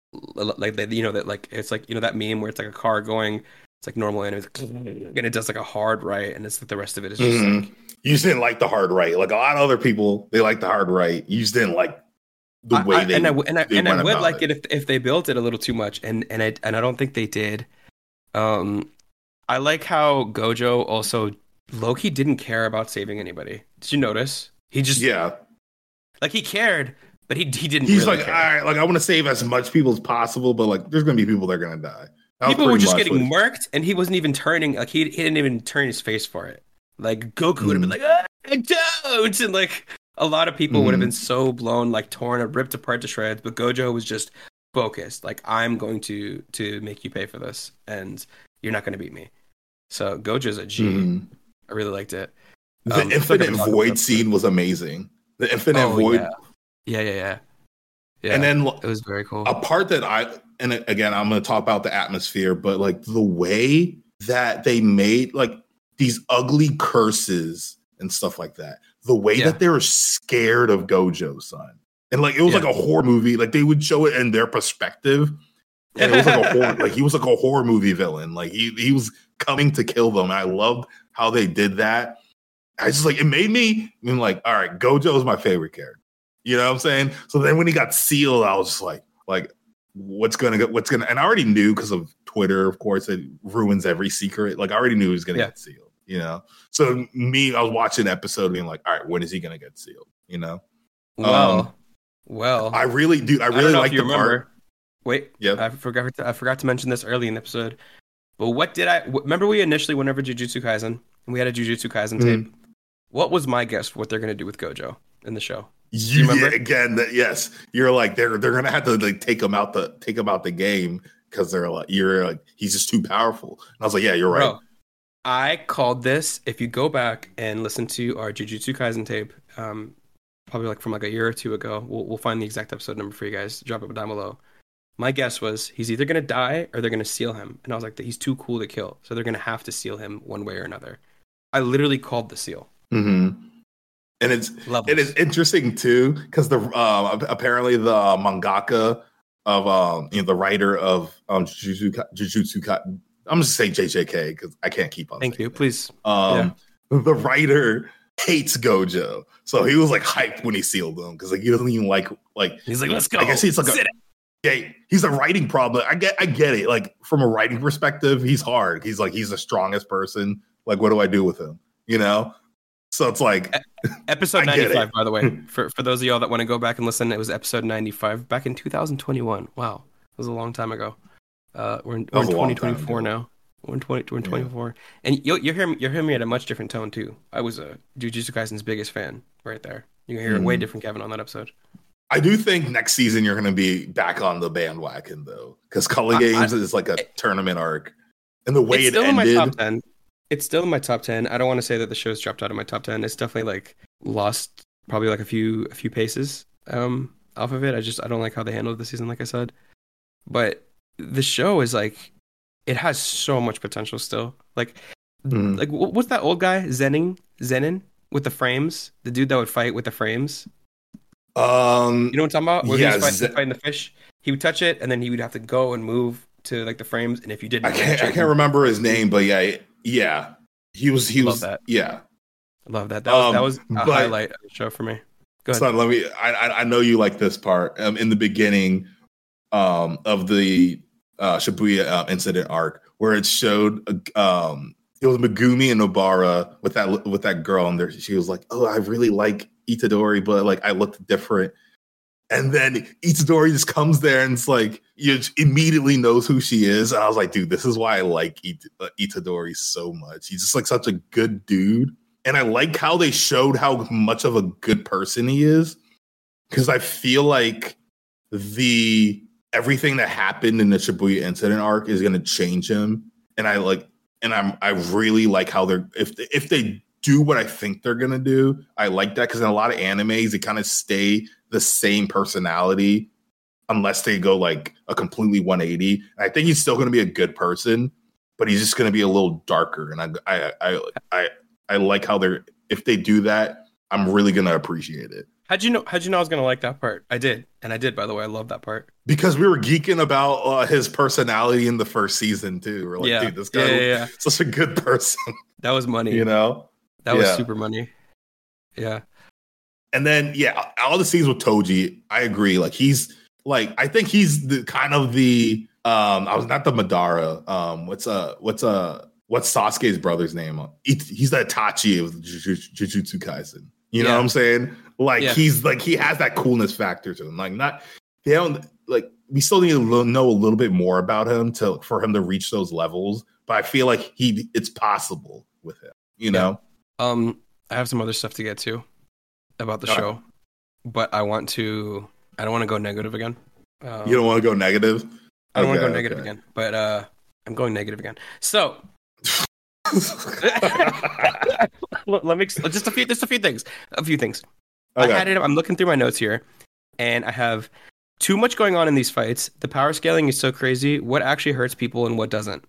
like they, you know that like it's like you know that meme where it's like a car going, it's like normal anime, and it does like a hard right, and it's like the rest of it is just Mhm. like. You just didn't like the hard right. Like a lot of other people, they like the hard right. You just didn't like the I- way I- they and I w- and I, they and I went would about like it. if if they built it a little too much, and and I and I don't think they did. Um, I like how Gojo also Loki didn't care about saving anybody. Did you notice? He just Yeah. like he cared, but he he didn't. He's really like, care. all right, like I want to save as much people as possible, but like there's gonna be people that are gonna die. That was People were pretty just much getting what- murked, and he wasn't even turning. Like he he didn't even turn his face for it. Like Goku would have been Mm. like, ah, don't, and like a lot of people would have Mhm. been so blown, like torn or ripped apart to shreds. But Gojo was just focused. Like I'm going to to make you pay for this, and you're not going to beat me. So Gojo's a G. Mhm. I really liked it. The Um, infinite talking about void the- scene was amazing. The infinite Oh, void, yeah. Yeah, yeah, yeah. Yeah, and then it was very cool. a part that I and again I'm going to talk about the atmosphere, but like the way that they made like these ugly curses and stuff like that, the way Yeah. that they were scared of Gojo, son, and like it was Yeah. like a horror movie. Like they would show it in their perspective, and it was like a horror, like he was like a horror movie villain. Like he he was coming to kill them. And I loved how they did that. I just like it made me I mean, like, all right, Gojo is my favorite character. You know what I'm saying? So then when he got sealed, I was just like, like, what's gonna go? What's gonna? And I already knew because of Twitter, of course, it ruins every secret. Like I already knew he was gonna Yeah. get sealed. You know. So me, I was watching the episode being like, all right, when is he gonna get sealed? You know. well, um, well, I really do. I I don't really know like if you the remember. part. Wait, Yep. I forgot. I forgot to mention this early in the episode. But what did I w- remember? We initially went over Jujutsu Kaisen, and we had a Jujutsu Kaisen Mhm. tape. What was my guess for what they're going to do with Gojo in the show? You, remember? yeah, again, that yes, you're like they're they're gonna have to like take him out the take him out the game because they're like you're like he's just too powerful. And I was like, yeah, you're right. Bro, I called this. If you go back and listen to our Jujutsu Kaisen tape, um, probably like from like a year or two ago, we'll we'll find the exact episode number for you guys. Drop it down below. My guess was he's either gonna die or they're gonna seal him, and I was like, he's too cool to kill, so they're gonna have to seal him one way or another. I literally called the seal. Mm-hmm. And it's Levels. it is interesting too because the uh, apparently the mangaka of um you know the writer of um Jujutsu Ka- Jujutsu Ka- I'm just saying J J K because I can't keep on. Thank saying you. that. Please. Um, the writer hates Gojo, so he was like hyped when he sealed him because like he doesn't even like like He's like, let's go. I guess he's like a, Sit it. yeah, he's a writing problem. I get I get it. Like from a writing perspective, he's hard. He's like he's the strongest person. Like what do I do with him? You know. So it's like Episode I get ninety-five, it. by the way. For for those of y'all that want to go back and listen, it was episode ninety-five back in two thousand twenty-one. Wow. It was a long time ago. Uh, we're in, That we're was in a long twenty time twenty-four ago. now. We're in, twenty, we're in Yeah. twenty-four. And you'll, you're, hearing, you're hearing me at a much different tone, too. I was a Jujutsu Kaisen's biggest fan right there. You can hear a way Mhm. different Kevin on that episode. I do think next season you're going to be back on the bandwagon though, because Color I- Games I- is like a tournament arc, and the way It's it still in my top ended. ten. It's still in my top ten. I don't want to say that the show's dropped out of my top ten. It's definitely like lost probably like a few a few paces um off of it. I just I don't like how they handled the season, like I said. But the show is like it has so much potential still. Like Mhm. like wh- what's that old guy Zenin Zenin with the frames? The dude that would fight with the frames. Um, You know what I'm talking about? Where Yeah, he was fighting, Ze- fighting the fish. He would touch it, and then he would have to go and move to like the frames. And if you didn't, I can't match I it, can't remember his name, but yeah, yeah, he was he Love was that. yeah. I love that. That was, that Um, was a but- highlight of the show for me. Go ahead. So let me. I I- I know you like this part. Um, in the beginning, um, of the uh, Shibuya uh, incident arc, where it showed, uh, um, it was Megumi and Nobara with that with that girl, and there she was like, "Oh, I really like Itadori, but like I looked different." And then Itadori just comes there and it's like you just immediately knows who she is. And I was like, dude, this is why I like It- uh, Itadori so much. He's just like such a good dude. And I like how they showed how much of a good person he is. Because I feel like the everything that happened in the Shibuya incident arc is gonna change him. And I like and I'm I really like how they're if if they do what I think they're gonna do, I like that because in a lot of animes they kind of stay the same personality unless they go like a completely one eighty. And I think he's still gonna be a good person, but he's just gonna be a little darker. And I I I I, I like how they're if they do that, I'm really gonna appreciate it. How'd you know? How'd you know I was gonna like that part? I did, and I did. By the way, I love that part. Because we were geeking about uh, his personality in the first season too. We're like, yeah, dude, this guy yeah, yeah, yeah. is such a good person, That was money. you know? that was Yeah. super money. Yeah, And then yeah, all the scenes with Toji, I agree. Like he's like I think he's the kind of the um I was not the Madara. Um what's uh what's uh what's Sasuke's brother's name? He's the Itachi of Jujutsu Kaisen. You know Yeah. what I'm saying? Like Yeah. he's like he has that coolness factor to him. Like not they don't like we still need to know a little bit more about him to for him to reach those levels. But I feel like he it's possible with him. You know. Um, I have some other stuff to get to about the All show, right. but I want to. I don't want to go negative again. Um, You don't want to go negative. I don't want to Okay, go negative okay. again, but uh, I'm going negative again. So let let me just a few just a few things. A few things. Okay. I had it. I'm looking through my notes here, and I have too much going on in these fights. The power scaling is so crazy. What actually hurts people and what doesn't?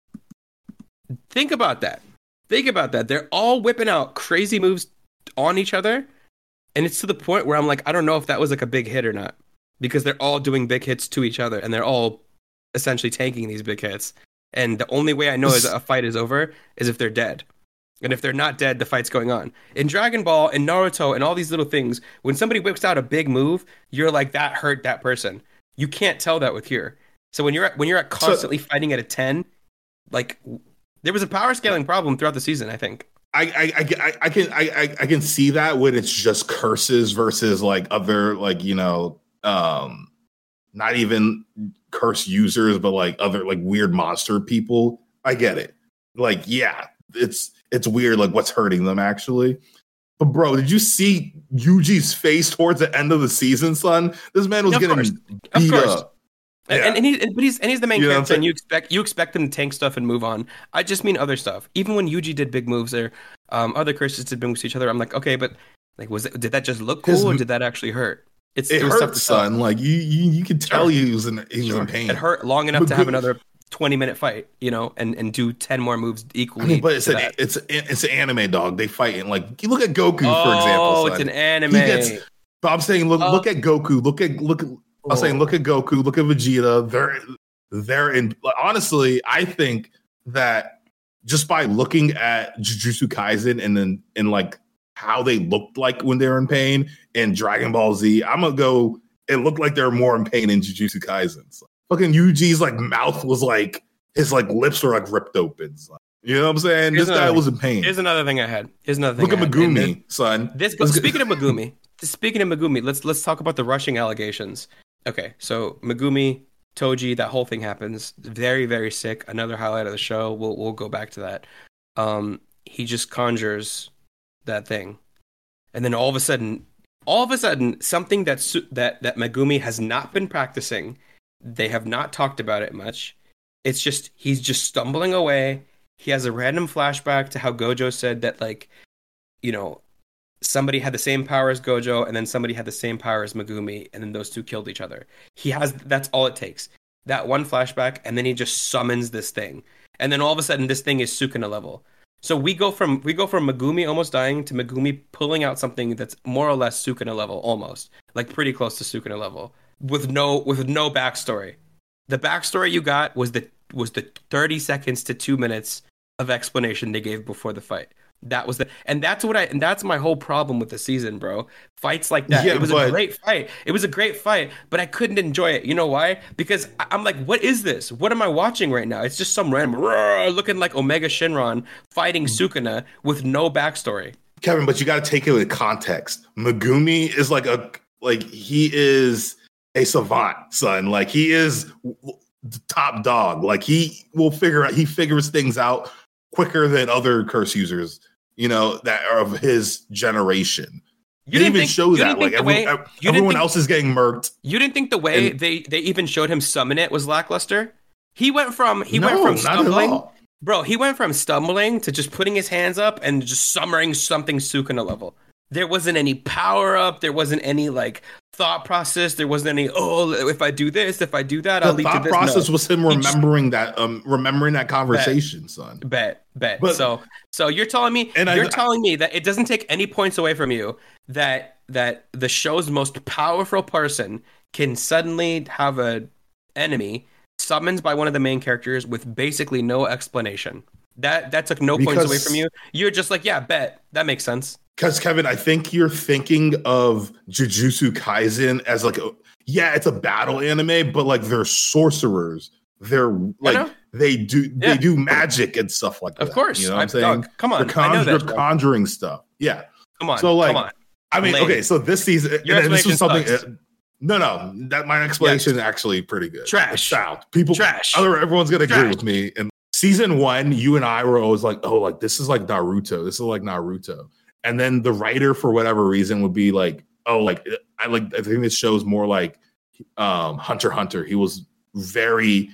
Think about that. Think about that. They're all whipping out crazy moves on each other, and it's to the point where I'm like, I don't know if that was like a big hit or not, because they're all doing big hits to each other, and they're all essentially tanking these big hits. And the only way I know is a fight is over is if they're dead. And if they're not dead, the fight's going on. In Dragon Ball and Naruto and all these little things, when somebody whips out a big move, you're like, that hurt that person. You can't tell that with here. So when you're at, when you're at constantly so, fighting at a ten, like there was a power scaling problem throughout the season, I think. I I, I, I can I, I can see that when it's just curses versus like other like you know um not even curse users but like other like weird monster people. I get it. Like yeah, it's it's weird like what's hurting them actually. But bro, did you see Yuji's face towards the end of the season, son? This man was Of getting course. beat Of course. up. Yeah. And, and, he, but he's and he's the main You know what I'm character, and saying? you expect you expect him to tank stuff and move on. I just mean other stuff. Even when Yuji did big moves, there, um, other curses did big moves to each other. I'm like, okay, but like, was it, did that just look cool, His- or did that actually hurt? It's It, was tough hurts, to tell. son. Like you, you, you could tell Sure. he was in he was Sure. in pain. It hurt long enough But to have good- another twenty minute fight, you know, and, and do ten more moves equally. I mean, but it's to an that. it's it's an anime dog. They fight in like you look at Goku oh, for example. it's son. an anime. He gets, but I'm saying look Oh. look at Goku. Look at look. at I'm saying look at Goku. Look at Vegeta. They're they're in. Honestly, I think that just by looking at Jujutsu Kaisen and then and like how they looked like when they were in pain in Dragon Ball Z, I'm gonna go. It looked like they were more in pain in Jujutsu Kaisen. So, fucking Yuji's like mouth was like his like lips were like ripped open. son. You know what I'm saying? Here's this guy another- was in pain. Here's another thing I had. Here's another thing. Look at I had. And this- Megumi, son. This Let's speaking get- of Megumi. Speaking of Megumi, let's let's talk about the rushing allegations. Okay, so Megumi, Toji, that whole thing happens. Very very sick. Another highlight of the show. We'll we'll go back to that. Um, he just conjures that thing, and then all of a sudden, all of a sudden, something that su- that that Megumi has not been practicing. They have not talked about it much. It's just he's just stumbling away. He has a random flashback to how Gojo said that, like, you know, somebody had the same power as Gojo, and then somebody had the same power as Megumi, and then those two killed each other. He has that's all it takes. That one flashback, and then he just summons this thing, and then all of a sudden, this thing is Sukuna level. So we go from we go from Megumi almost dying to Megumi pulling out something that's more or less Sukuna level, almost like pretty close to Sukuna level, with no with no backstory. The backstory you got was the was the thirty seconds to two minutes of explanation they gave before the fight. That was the and that's what I and that's my whole problem with the season, bro. Fights like that. Yeah, it was but- a great fight. It was a great fight, but I couldn't enjoy it. You know why? Because I- I'm like, what is this? What am I watching right now? It's just some random roar, looking like Omega Shinron fighting Sukuna with no backstory. Kevin, but you got to take it with context. Megumi is like a like he is a savant, son. Like he is the top dog. Like he will figure out. He figures things out quicker than other curse users. You know that are of his generation. You they didn't even think- show you that. didn't Like think the every, way- ev- you didn't everyone think- else is getting murked. You didn't think the way And- they they even showed him summon it was lackluster? He went from he no, went from not stumbling. at all. Bro, he went from stumbling to just putting his hands up and just summoning something Sukuna level. There wasn't any power up. There wasn't any like thought process. There wasn't any, oh, if I do this, if I do that, I'll The lead to thought this. process No. was him He just- remembering that, um, remembering that conversation, son. Bet, bet. But- so, so you're telling me, And I- you're telling me that it doesn't take any points away from you that that the show's most powerful person can suddenly have a enemy summoned by one of the main characters with basically no explanation. That that took no points Because- away from you. You're just like, yeah, bet that makes sense. Because Kevin, I think you're thinking of Jujutsu Kaisen as like, a, yeah, it's a battle anime, but like they're sorcerers. They're like know. they do Yeah. they do magic and stuff like that. Of course. you know what I- I'm saying? dog, come on, They're, I know conjure, that, bro. conjuring stuff. Yeah. Come on. So like, come on. I mean, Lame. okay, so this season, Your and then this was something. explanation uh, no, no, that my explanation is actually pretty good. Trash. It's sound. People, Trash. other everyone's gonna agree Trash. with me. And season one, you and I were always like, oh, like this is like Naruto. This is like Naruto. And then the writer, for whatever reason, would be like, oh, like I like I think this show's more like um Hunter x Hunter. He was very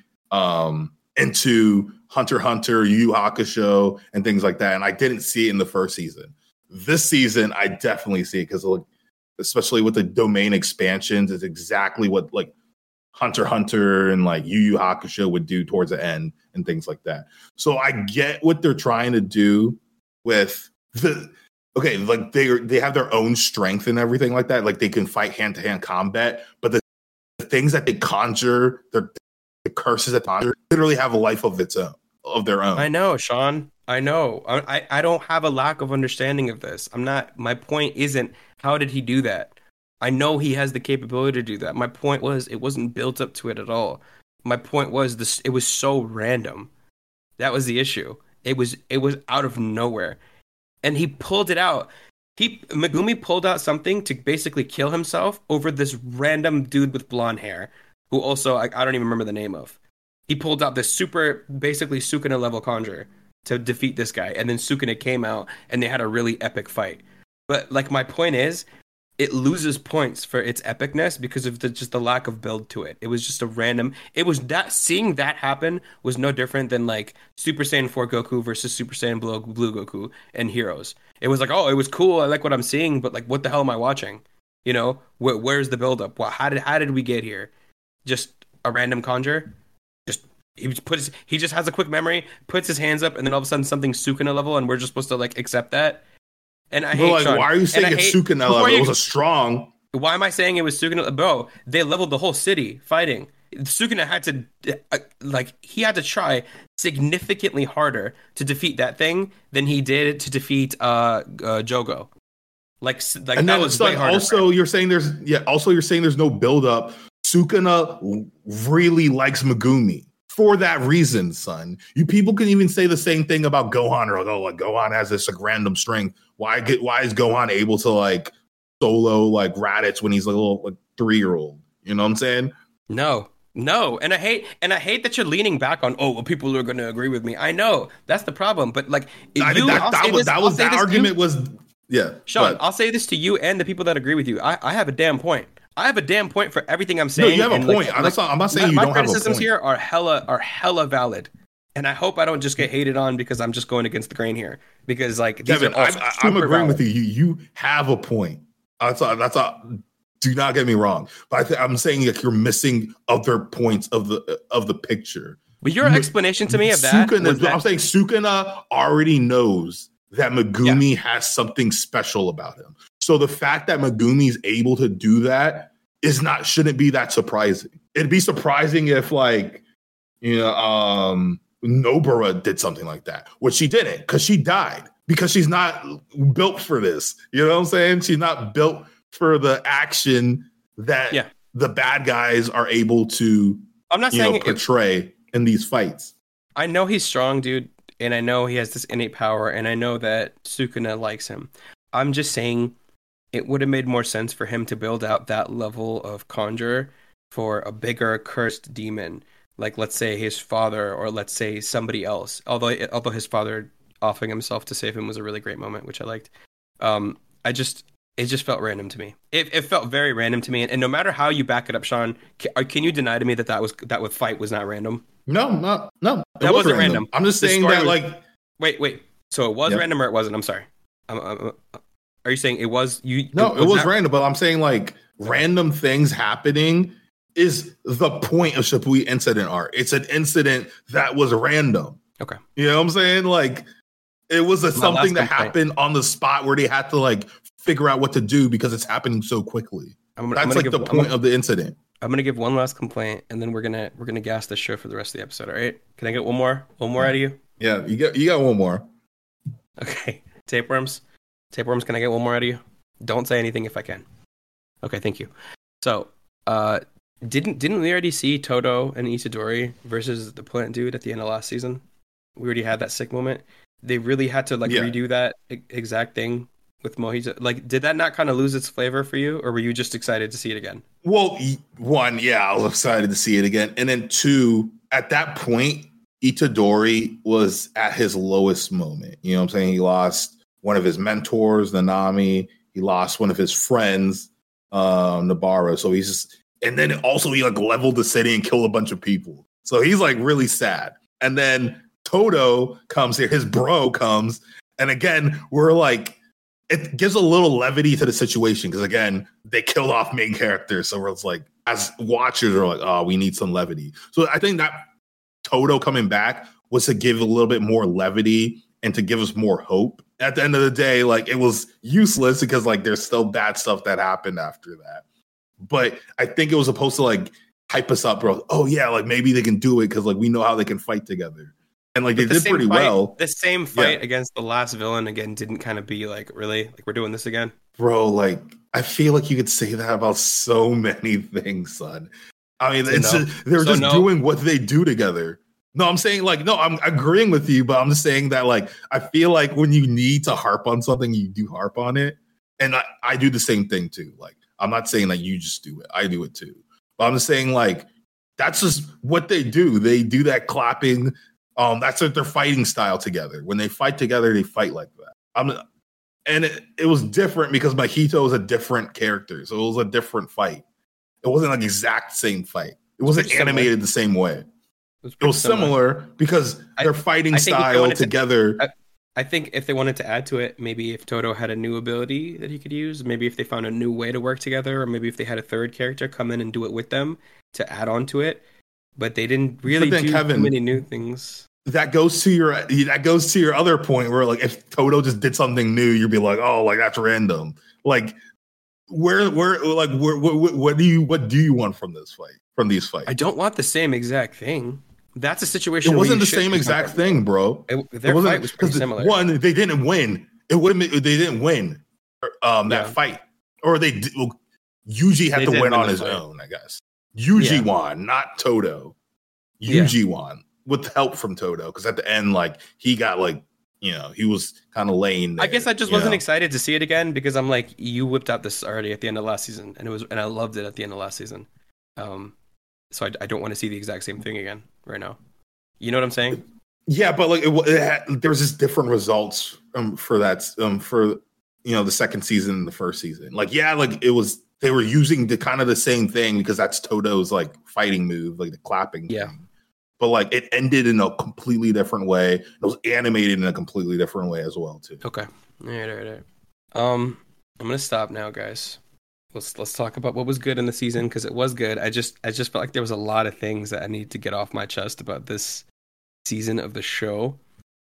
um into Hunter x Hunter, Yu Yu Hakusho, and things like that. And I didn't see it in the first season. This season, I definitely see it because, like, especially with the domain expansions, it's exactly what like Hunter x Hunter and like Yu Yu Hakusho would do towards the end and things like that. So I get what they're trying to do with the okay, like they are, they have their own strength and everything like that. Like they can fight hand to hand combat, but the, the things that they conjure, their the curses that they conjure, literally have a life of its own, of their own. I know, Sean. I know. I, I don't have a lack of understanding of this. I'm not. My point isn't how did he do that. I know he has the capability to do that. My point was it wasn't built up to it at all. My point was this. It was so random. That was the issue. It was it was out of nowhere, and he pulled it out. He Megumi pulled out something to basically kill himself over this random dude with blonde hair, who also I, I don't even remember the name of. He pulled out this super basically Sukuna level conjure to defeat this guy, and then Sukuna came out and they had a really epic fight. But like my point is, it loses points for its epicness because of the, just the lack of build to it. It was just a random. It was that seeing that happen was no different than like Super Saiyan four Goku versus Super Saiyan Blue, Blue Goku and Heroes. It was like, oh, it was cool. I like what I'm seeing, but like, what the hell am I watching? You know, Where, where's the build up? Well, how did how did we get here? Just a random conjure? Just he puts he just has a quick memory, puts his hands up, and then all of a sudden something Sukuna level, and we're just supposed to like accept that. And I hate. Well, like, Sean. why are you saying And I it's hate- Sukuna before level? you- It was a strong. Why am I saying it was Sukuna? Bro, they leveled the whole city fighting. Sukuna had to, uh, like, he had to try significantly harder to defeat that thing than he did to defeat uh, uh Jogo. Like, s- like And that then was it's way like harder. for him. also you're saying there's yeah. Also you're saying there's no build up. Sukuna really likes Megumi for that reason, son. You people can even say the same thing about Gohan, or oh, like Gohan has this like random strength. Why get why is Gohan able to like solo like Raditz when he's a little like three year old? You know what I'm saying? No, no, and I hate, and I hate that you're leaning back on. Oh, well, people are going to agree with me. I know that's the problem, but like, if I, you, that, I'll that say was this- that I'll was say the this to you. argument was yeah. Sean, but- I'll say this to you and the people that agree with you. I, I have a damn point. I have a damn point for everything I'm no, saying. you have a and, point. like- I'm, like, not, I'm not saying my, you my don't have a criticisms point. here are hella are hella valid, and I hope I don't just get hated on because I'm just going against the grain here. Because like these Kevin, are all I, I, I'm super agreeing valid. with you. You you have a point. That's all, that's all. Do not get me wrong, but I th- I'm saying like you're missing other points of the of the picture. But your M- explanation to me of that, Sukuna, was that I'm saying Sukuna already knows that Megumi has something special about him. So the fact that Megumi's able to do that is not shouldn't be that surprising. It'd be surprising if like you know um Nobara did something like that, which she didn't because she died because she's not built for this. You know what I'm saying? She's not built for the action that Yeah. the bad guys are able to I'm not you saying know it, portray in these fights. I know he's strong, dude, and I know he has this innate power, and I know that Sukuna likes him. I'm just saying it would have made more sense for him to build out that level of conjure for a bigger cursed demon, like let's say his father, or let's say somebody else. Although although his father offering himself to save him was a really great moment, which I liked. Um, I just it just felt random to me. It, it felt very random to me, and, and no matter how you back it up, Sean, can, can you deny to me that that was that with fight was not random? No, no, no. It That was wasn't random. I'm just The saying story that, was- like, Wait, wait. So it was Yep. random or it wasn't? I'm sorry. Um, um, uh, are you saying it was you? no, it was not- random, but I'm saying, like, random things happening is the point of Shippuden incident art. It's an incident that was random. Okay. You know what I'm saying? Like, it was a, My something last that complaint. happened on the spot where they had to, like, figure out what to do because it's happening so quickly. I'm, gonna- That's, I'm gonna like, give, the I'm point gonna- of the incident. I'm gonna give one last complaint, and then we're gonna we're gonna gas this show for the rest of the episode. All right? Can I get one more? One more out of you? Yeah, you got, you got one more. Okay. Tapeworms. Tapeworms. Can I get one more out of you? Don't say anything if I can. Okay. Thank you. So, uh, Didn't didn't we already see Todo and Itadori versus the plant dude at the end of last season? We already had that sick moment. They really had to like Yeah. redo that e- exact thing with Mojito. Like, did that not kind of lose its flavor for you, or were you just excited to see it again? Well, y- one, yeah, I was excited to see it again. And then two, at that point, Itadori was at his lowest moment. You know what I'm saying? He lost one of his mentors, Nanami. He lost one of his friends, um, Nabarro. So he's just, and then also he like leveled the city and killed a bunch of people. So he's like really sad. And then Todo comes here, his bro comes, and again, we're like, it gives a little levity to the situation because again, they killed off main characters. So it's like, as watchers are like, oh, we need some levity. So I think that Todo coming back was to give a little bit more levity and to give us more hope. At the end of the day, like it was useless because like there's still bad stuff that happened after that. But I think it was supposed to like hype us up, bro. Oh yeah, like maybe they can do it because like we know how they can fight together. And like But they the did same pretty fight- well. The same fight Yeah. against the last villain again didn't kind of be like, really? Like, we're doing this again? Bro, like I feel like you could say that about so many things, son. I mean, So it's no. just, they're So just no. doing what they do together. No, I'm saying like, no, I'm agreeing with you, but I'm just saying that like, I feel like when you need to harp on something, you do harp on it. And I, I do the same thing too. Like, I'm not saying that you just do it. I do it too. But I'm just saying like, that's just what they do. They do that clapping. Um, that's like their fighting style together. When they fight together, they fight like that. I'm, and it, it was different because Mahito is a different character. So it was a different fight. It wasn't like exact same fight. It wasn't pretty similar. animated the same way. It pretty was similar because I- their fighting I think if they style wanted to- together. I- I think if they wanted to add to it, maybe if Todo had a new ability that he could use, maybe if they found a new way to work together, or maybe if they had a third character come in and do it with them to add on to it. But they didn't really then, do Kevin- too many new things. that goes to your that goes to your other point where like if Todo just did something new, you'd be like, oh, like that's random. Like where where like where, what, what do you what do you want from this fight from these fights? I don't want the same exact thing. That's a situation. It where wasn't you the should same do exact something. thing, bro. It, It their wasn't- fight was pretty 'cause similar. One, they didn't win. It wouldn't. They didn't win um, that Yeah. fight, or they did, well, Yuji had They to did win win on the his fight. own, I guess. Yuji Yeah. won, not Todo. Yeah. Yuji won with help from Todo because at the end, like he got like you know he was kind of laying there. I guess I just you wasn't know? excited to see it again because I'm like, you whipped out this already at the end of last season, and it was, and I loved it at the end of last season. Um, so I, I don't want to see the exact same thing again right now. You know what I'm saying? Yeah, but like it, wa- it had, there was just different results um, for that um, for you know the second season and the first season. Like yeah, like it was they were using the kind of the same thing because that's Todo's like fighting move, like the clapping. Yeah. thing. But like it ended in a completely different way. It was animated in a completely different way as well too. Okay. All right, all right, all right. Um, I'm gonna stop now, guys. Let's let's talk about what was good in the season because it was good. I just I just felt like there was a lot of things that I need to get off my chest about this season of the show,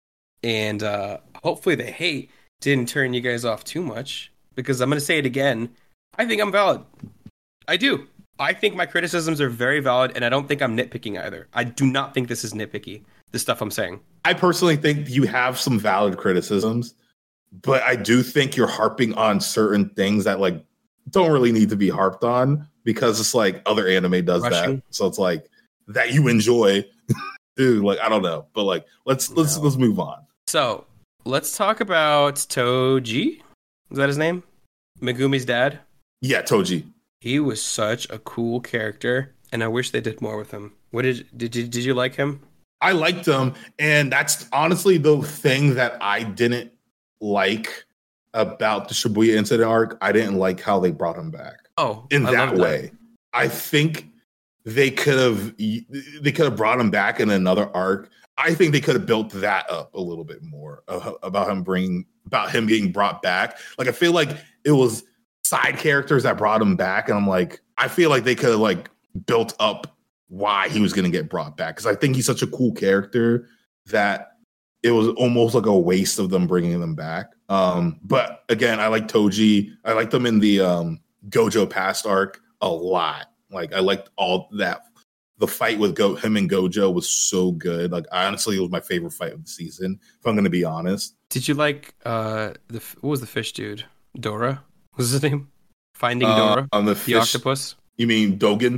and uh, hopefully the hate didn't turn you guys off too much because I'm gonna say it again. I think I'm valid. I do. I think my criticisms are very valid, and I don't think I'm nitpicking either. I do not think this is nitpicky. The stuff I'm saying. I personally think you have some valid criticisms, but I do think you're harping on certain things that like don't really need to be harped on because it's like other anime does Rushing. that. So it's like that you enjoy. Dude, like I don't know, but like let's let's No. let's move on. So let's talk about Toji. Is that his name? Megumi's dad. Yeah, Toji. He was such a cool character, and I wish they did more with him. What did did you did you like him? I liked him, and that's honestly the thing that I didn't like about the Shibuya incident arc. I didn't like how they brought him back. Oh, in I that love way. I think they could have they could have brought him back in another arc. I think they could have built that up a little bit more uh, about him bringing about him being brought back. Like I feel like it was side characters that brought him back, and I'm like, I feel like they could have like built up why he was going to get brought back because I think he's such a cool character that it was almost like a waste of them bringing them back. Um, but again, I like Toji. I liked them in the um, Gojo past arc a lot. Like I liked all that. The fight with Go him and Gojo was so good. Like honestly, it was my favorite fight of the season. If I'm going to be honest. Did you like uh the what was the fish dude? Dora was his name? Finding Uh, Dora, on the the fish, octopus. you mean Dogen?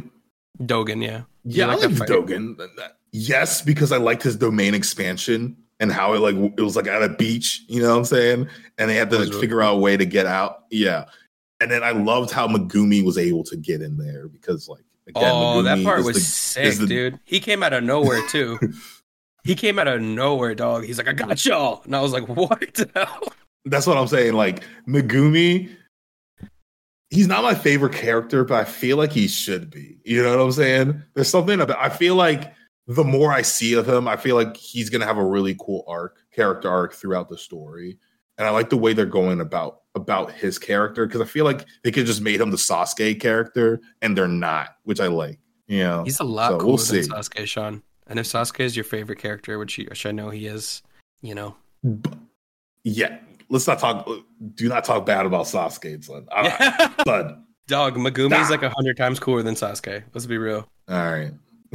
Dogen, yeah. Did Yeah, you I that liked fight? Dogen. Yes, because I liked his domain expansion and how it like it was like at a beach, you know what I'm saying? And they had to That was like, really figure cool. out a way to get out. Yeah. And then I loved how Megumi was able to get in there because like again, Oh, that Megumi part is was the, sick, is the dude. He came out of nowhere too. He came out of nowhere, dog. He's like, I got y'all. And I was like, what the hell? That's what I'm saying. Like Megumi, he's not my favorite character, but I feel like he should be. You know what I'm saying? There's something about I feel like the more I see of him, I feel like he's gonna have a really cool arc, character arc throughout the story. And I like the way they're going about about his character because I feel like they could just made him the Sasuke character, and they're not, which I like. You know, He's a lot So cooler we'll than see. Sasuke, Sean. And if Sasuke is your favorite character, which, you, which I know he is, you know. B- yeah, let's not talk. Do not talk bad about Sasuke, son. I, son. Dog, Megumi's Nah. like a hundred times cooler than Sasuke. Let's be real. All right.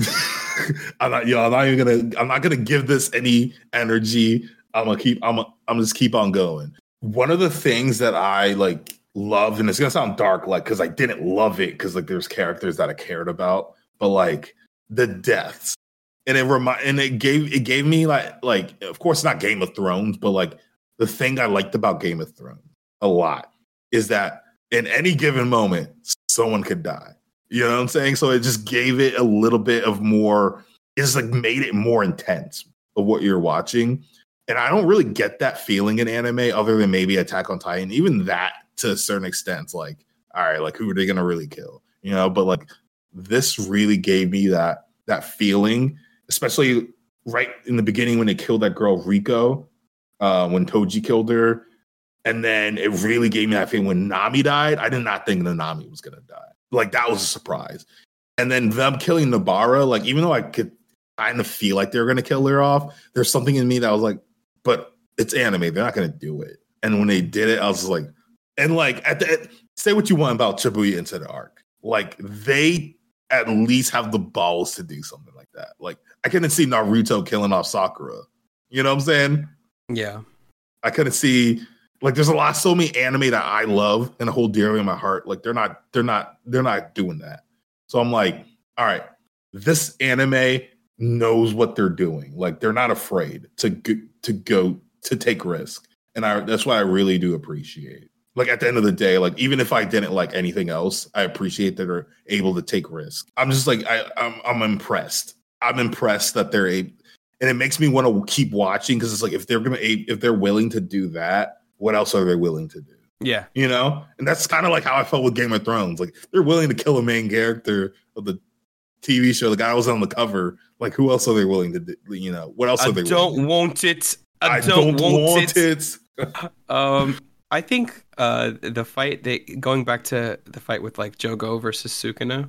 I'm not, yo, I'm not even gonna. I'm not gonna give this any energy. I'm gonna keep. I'm. Gonna, I'm just keep on going. One of the things that I like loved, and it's gonna sound dark, like because I didn't love it because like there's characters that I cared about, but like the deaths, and it remind, and it gave it gave me like like of course not Game of Thrones, but like the thing I liked about Game of Thrones a lot is that in any given moment someone could die. You know what I'm saying? So it just gave it a little bit of more, it just like made it more intense of what you're watching. And I don't really get that feeling in anime other than maybe Attack on Titan. Even that to a certain extent, like, all right, like who are they gonna really kill? You know, but like this really gave me that that feeling, especially right in the beginning when they killed that girl Riko, uh, when Toji killed her. And then it really gave me that feeling when Nami died. I did not think that Nami was gonna die. Like that was a surprise. And then them killing Nabara, like even though I could kind of feel like they were gonna kill her off, there's something in me that was like, but it's anime, they're not gonna do it. And when they did it, I was like, and like at the say what you want about Shibuya into the arc. Like they at least have the balls to do something like that. Like I couldn't see Naruto killing off Sakura. You know what I'm saying? Yeah. I couldn't see like there's a lot so many anime that I love and hold dearly in my heart. Like they're not, they're not, they're not doing that. So I'm like, all right, this anime knows what they're doing. Like they're not afraid to go, to go to take risk, and I that's what I really do appreciate. Like at the end of the day, like even if I didn't like anything else, I appreciate that they're able to take risk. I'm just like I, I'm I'm impressed. I'm impressed that they're able, and it makes me want to keep watching because it's like if they're gonna if they're willing to do that, what else are they willing to do? Yeah. You know? And that's kind of like how I felt with Game of Thrones. Like they're willing to kill a main character of the T V show. The guy was on the cover. Like who else are they willing to do? You know, what else I are they don't willing to do? want it. I, I don't, don't, want, want it. it. Um, I think uh, the fight, they going back to the fight with like Jogo versus Sukuna,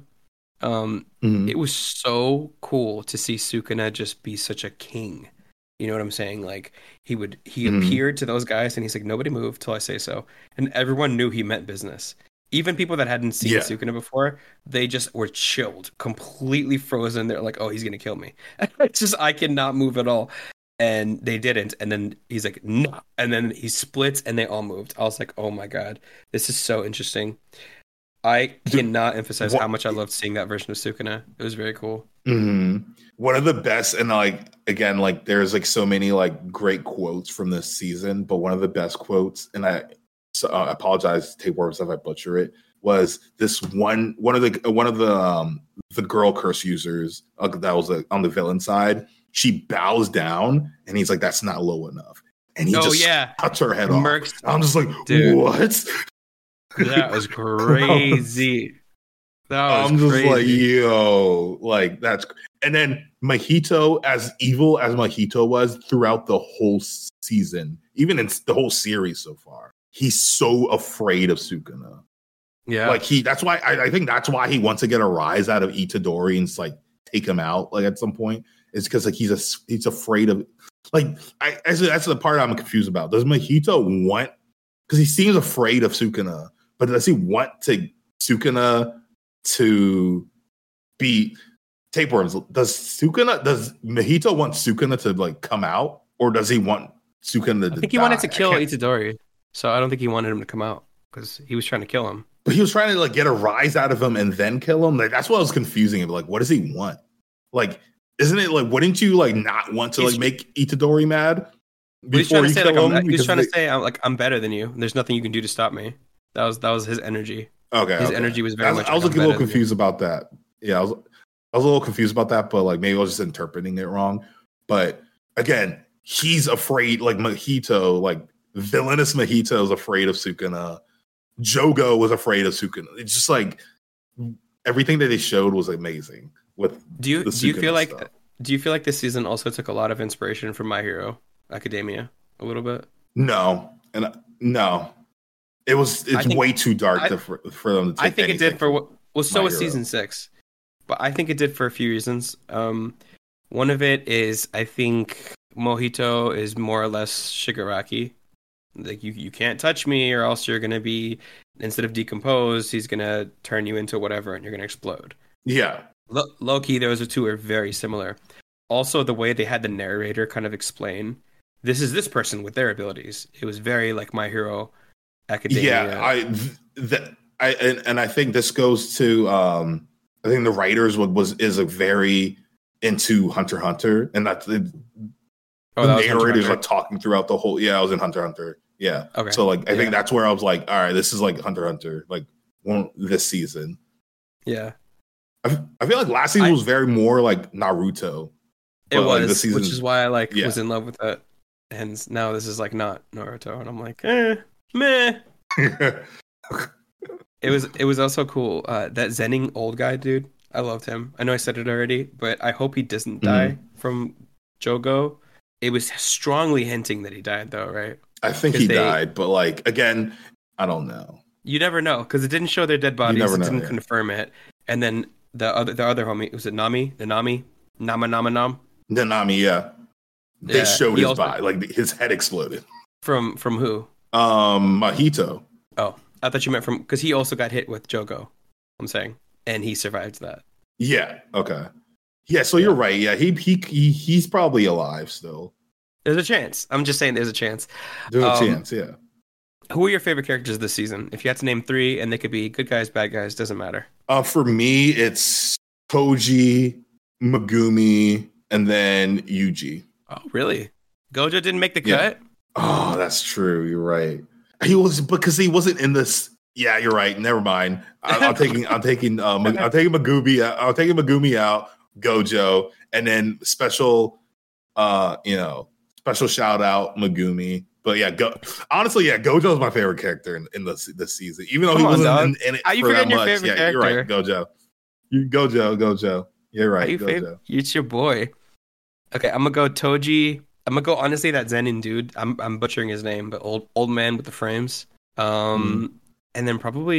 um, Mhm. it was so cool to see Sukuna just be such a king. You know what I'm saying? Like he would, he Mhm. appeared to those guys and he's like, nobody move till I say so. And everyone knew he meant business. Even people that hadn't seen Yeah. Sukuna before, they just were chilled, completely frozen. They're like, oh, he's going to kill me. It's just, I cannot move at all. And they didn't. And then he's like, no. And then he splits and they all moved. I was like, oh my God, this is so interesting. I cannot emphasize what- how much I loved seeing that version of Sukuna. It was very cool. hmm One of the best, and like again, like there's like so many like great quotes from this season, but one of the best quotes, and I, so, uh, I apologize, take words if I butcher it, was this one one of the one of the um, the girl curse users uh, that was uh, on the villain side. She bows down, and he's like, "That's not low enough," and he Oh, just yeah. cuts her head off. Mercs- I'm just like, Dude. what? That was crazy. That was I'm just crazy. like, yo, like that's, and then Mahito, as evil as Mahito was throughout the whole season, even in the whole series so far, he's so afraid of Sukuna. Yeah. Like he, that's why I, I think that's why he wants to get a rise out of Itadori and like take him out. Like at some point, it's because like he's a he's afraid of, like I actually that's the part I'm confused about. Does Mahito want? Because he seems afraid of Sukuna, but does he want to Sukuna to be tapeworms? Does Sukuna, does Mahito want Sukuna to like come out, or does he want Sukuna to I think he die? wanted to kill I can't- Itadori. So I don't think he wanted him to come out because he was trying to kill him. but he was trying to like get a rise out of him and then kill him. Like that's what was confusing. Like, what does he want? Like, isn't it like, wouldn't you like not want to He's- like make Itadori mad He's trying before to you say kill like I'm, him? he's Because trying to they- say I'm like I'm better than you. There's nothing you can do to stop me. That was that was his energy. okay, His okay. energy was very I was, much I was like, looking I'm a little better than you. confused about that. Yeah, I was I was a little confused about that, but like maybe I was just interpreting it wrong. But again, he's afraid. Like Mahito, like villainous Mahito is afraid of Sukuna. Jogo was afraid of Sukuna. It's just like everything that they showed was amazing. With Do you the do you feel Sukuna like stuff. do you feel like this season also took a lot of inspiration from My Hero Academia a little bit? No, and uh, no, it was. I It's think- way too dark I- to, for, for them to take I think it anything did for what well so My was Hero. season six. But I think it did for a few reasons. Um one of it is I think Mojito is more or less Shigaraki. Like you you can't touch me or else you're gonna be instead of decomposed, he's gonna turn you into whatever and you're gonna explode. Yeah, Lo- Loki, those are two are very similar. Also, the way they had the narrator kind of explain this is this person with their abilities. It was very like My Hero Academia. yeah. I that I and, and I think this goes to. um I think the writers was, was is a very into Hunter x Hunter, and that's the, Oh, the that was Hunter x narrator's Hunter. like talking throughout the whole. Yeah, I was in Hunter x Hunter. Yeah. Okay. So like, I Yeah. think that's where I was like, all right, this is like Hunter x Hunter, like one this season. Yeah, I, I feel like last season I- was very more like Naruto. it But, like, was, this season- which is why I like Yeah. was in love with it. And now this is like not Naruto, and I'm like, eh, meh. It was it was also cool. Uh, that Zenning old guy dude, I loved him. I know I said it already, but I hope he doesn't die Mm-hmm. from Jogo. It was strongly hinting that he died, though, right? I think 'Cause he they- died, but like again, I don't know. You never know because it didn't show their dead bodies. never It know, didn't yeah. confirm it. And then the other the other homie was it Nami? The Nami? Nama Nama Nam? Nanami, yeah, they Yeah, showed he his also- body, like his head exploded. From from who? Um, Mahito. Oh, I thought you meant from because he also got hit with Jogo. I'm saying, and he survived that. Yeah. Okay. Yeah. So you're right. Yeah. He he, he he's probably alive still. There's a chance. I'm just saying, there's a chance. There's a Um, chance. Yeah. Who are your favorite characters this season? If you had to name three, and they could be good guys, bad guys, doesn't matter. Uh, for me, it's Koji, Megumi, and then Yuji. Oh, really? Gojo didn't make the Yeah. cut. Oh, that's true. You're right. He was because he wasn't in this. Yeah, you're right. Never mind. I, I'm taking. I'm taking. Um, I'm taking Megumi. out- I'm taking Megumi out. Gojo, and then special. Uh, you know, special shout out Megumi. But yeah, go. Honestly, yeah, Gojo is my favorite character in, in this this season. Even though Come he on, wasn't dog. in, in it How you for that forgetting your much. favorite Yeah, you're right. character? Gojo. You Gojo. Gojo. You're Are right. you Gojo. favorite? It's your boy. Okay, I'm gonna go Toji. I'm gonna go honestly that Zenin dude. I'm I'm butchering his name, but old old man with the frames. Um, Hmm. and then probably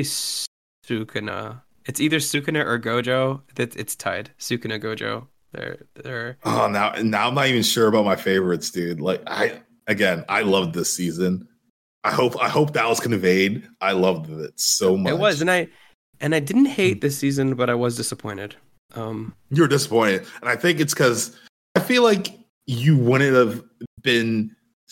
Sukuna. It's either Sukuna or Gojo. That it's tied. Sukuna Gojo. They're they're Oh, now now I'm not even sure about my favorites, dude. Like I again, I loved this season. I hope I hope that was conveyed. I loved it so much. it was, and I and I didn't hate this season, but I was disappointed. Um, You're disappointed, and I think it's because I feel like you wouldn't have been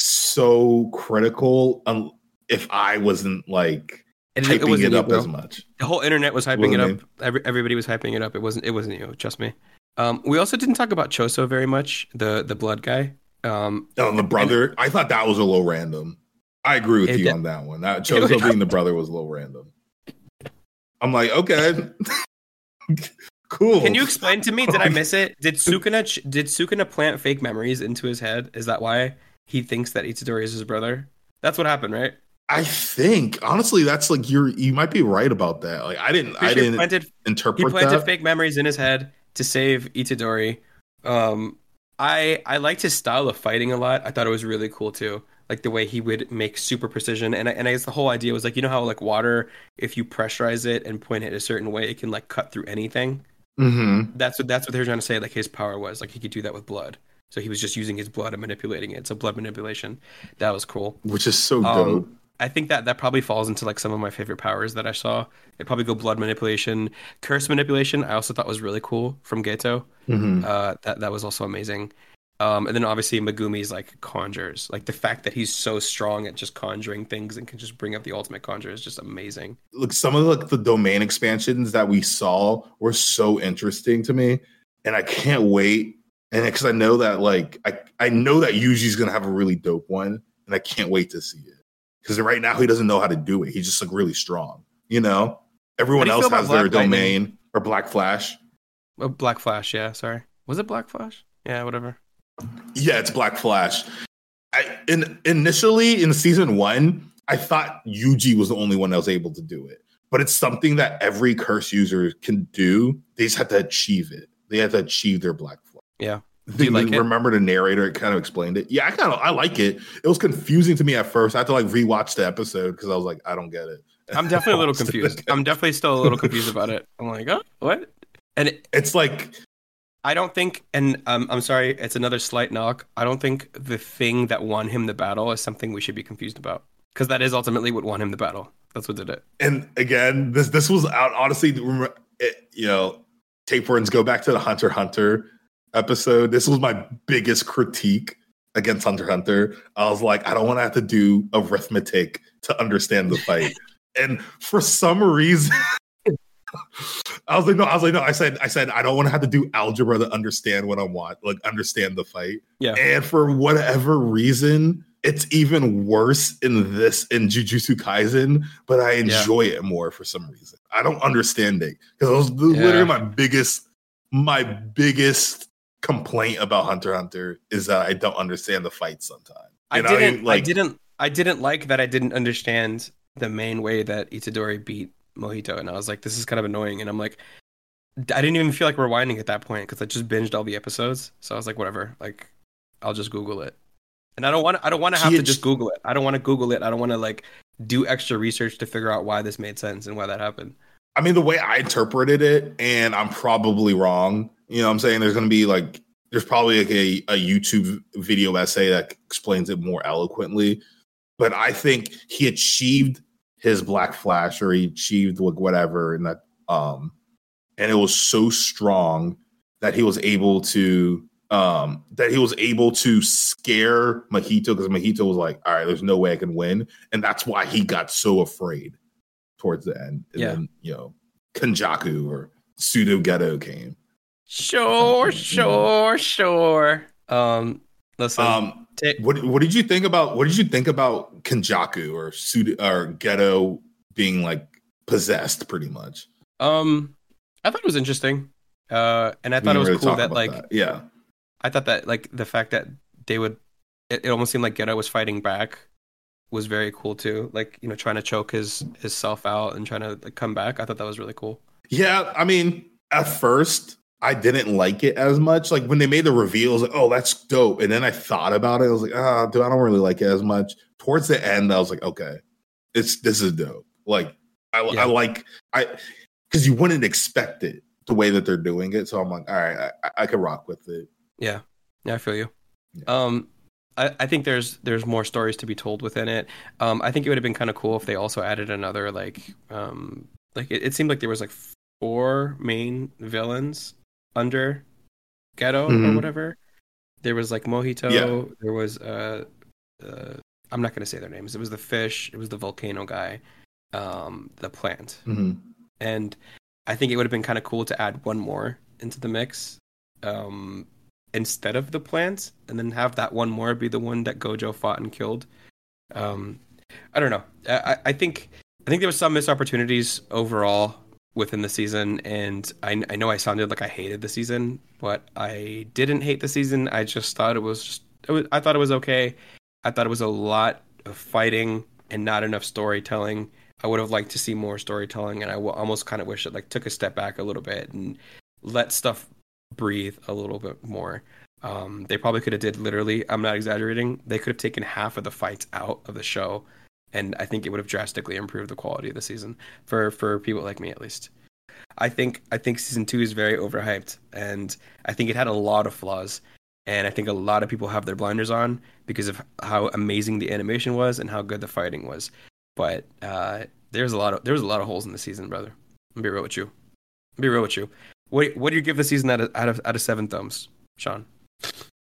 so critical um, if I wasn't like it, hyping it wasn't it you, up bro. as much. The whole internet was hyping Wasn't it me. up. Every, everybody was hyping it up. It wasn't. It wasn't you. Trust me. Um, we also didn't talk about Choso very much. The the blood guy. Um, Oh, the brother, I thought that was a little random. I agree with It you did- on that one. That Chozo being the brother was a little random. I'm like, okay, cool. Can you explain to me? Did I miss it? Did Sukuna ch- did Sukuna plant fake memories into his head? Is that why he thinks that Itadori is his brother? That's what happened, right? I think honestly, that's like you're. You might be right about that. Like I didn't. Pretty I sure he didn't planted he interpret planted that. fake memories in his head to save Itadori. Um, I I liked his style of fighting a lot. I thought it was really cool too. Like the way he would make super precision, and I, and I guess the whole idea was like, you know how like water, if you pressurize it and point it a certain way, it can like cut through anything. Mm-hmm. That's what that's what they were trying to say. Like his power was like he could do that with blood. So he was just using his blood and manipulating it. So blood manipulation, that was cool. Which is so Um, dope. I think that that probably falls into like some of my favorite powers that I saw. It probably go blood manipulation, curse manipulation. I also thought was really cool from Geto. Mm-hmm. Uh, that that was also amazing. Um, and then obviously Megumi's like conjures. Like the fact that he's so strong at just conjuring things and can just bring up the ultimate conjure is just amazing. Look, some of the, like, the domain expansions that we saw were so interesting to me, and I can't wait. And because I know that like I, I know that Yuji's gonna have a really dope one, and I can't wait to see it. Because right now he doesn't know how to do it. He's just like really strong. You know, everyone else has their domain Lightning? Or Black Flash. Oh, Black Flash, yeah. Sorry, was it Black Flash? Yeah, whatever. Yeah, it's Black Flash. I in, initially in season one, I thought Yuji was the only one that was able to do it. But it's something that every curse user can do. They just have to achieve it. They have to achieve their Black Flash. Yeah. Do you like it? Remember the narrator kind of explained it? Yeah, I kind of I like it. It was confusing to me at first. I had to like rewatch the episode because I was like, I don't get it. I'm definitely a little confused. I'm definitely still a little confused about it. I'm like, oh, what? And it, it's like, I don't think, and um, I'm sorry, it's another slight knock. I don't think the thing that won him the battle is something we should be confused about, because that is ultimately what won him the battle. That's what did it. And again, this this was out. Honestly, it, you know, tapeworms go back to the Hunter x Hunter episode. This was my biggest critique against Hunter x Hunter. I was like, I don't want to have to do arithmetic to understand the fight. And for some reason, I was like, no, I was like, no, I said, I said, I don't want to have to do algebra to understand what I want, like understand the fight. Yeah. And for whatever reason, it's even worse in this, in Jujutsu Kaisen, but I enjoy yeah. it more for some reason. I don't understand it because it was literally yeah. my biggest, my biggest complaint about Hunter x Hunter is that I don't understand the fight sometimes. I didn't, I, mean, like, I didn't, I didn't like that I didn't understand the main way that Itadori beat Mojito, and I was like, this is kind of annoying. And I'm like, I didn't even feel like rewinding at that point because I just binged all the episodes. So I was like, whatever, like, I'll just Google it. And I don't want, I don't want to have to just Google it. I don't want to Google it. I don't want to like do extra research to figure out why this made sense and why that happened. I mean, the way I interpreted it, and I'm probably wrong. You know what I'm saying? There's going to be like, there's probably like a, a YouTube video essay that explains it more eloquently. But I think he achieved his Black Flash, or he achieved like whatever, and that um, and it was so strong that he was able to um that he was able to scare Mojito, because Mojito was like, all right, there's no way I can win, and that's why he got so afraid towards the end. And yeah. then, you know, Kenjaku or Pseudo Geto came. Sure, sure, sure. Um, listen. Um, what what did you think about what did you think about Kenjaku or Pseudo or Geto being like possessed, pretty much? Um, I thought it was interesting. Uh, and I thought it was really cool that like that. yeah. I thought that like the fact that they would, it, it almost seemed like Geto was fighting back was very cool too. Like, you know, trying to choke his his self out and trying to like come back. I thought that was really cool. Yeah, I mean, at first I didn't like it as much. Like when they made the reveal, I was like, oh, that's dope. And then I thought about it. I was like, ah, oh, dude, I don't really like it as much. Towards the end, I was like, okay, it's this is dope. Like I, yeah. I like I because you wouldn't expect it the way that they're doing it. So I'm like, all right, I, I can rock with it. Yeah, yeah, I feel you. Yeah. Um, I, I think there's there's more stories to be told within it. Um, I think it would have been kind of cool if they also added another like um like it, it seemed like there was like four main villains under Geto mm-hmm. or whatever. There was like Mojito. Yeah. There was uh, uh, I'm not gonna say their names. It was the fish. It was the volcano guy. Um, the plant. Mm-hmm. And I think it would have been kind of cool to add one more into the mix, um, instead of the plant, and then have that one more be the one that Gojo fought and killed. Um, I don't know. I, I think I think there was some missed opportunities overall within the season, and I, I know I sounded like I hated the season, but I didn't hate the season. I just thought it was just it was, I thought it was okay. I thought it was a lot of fighting and not enough storytelling. I would have liked to see more storytelling, and I w- almost kind of wish it like took a step back a little bit and let stuff breathe a little bit more. Um, they probably could have did literally, I'm not exaggerating, they could have taken half of the fights out of the show, and I think it would have drastically improved the quality of the season for, for people like me, at least. I think I think season two is very overhyped, and I think it had a lot of flaws, and I think a lot of people have their blinders on because of how amazing the animation was and how good the fighting was. But uh, there's a lot of there's a lot of holes in the season, brother. I'll be real with you. I'll be real with you. What what do you give the season out of out of, out of seven thumbs, Sean?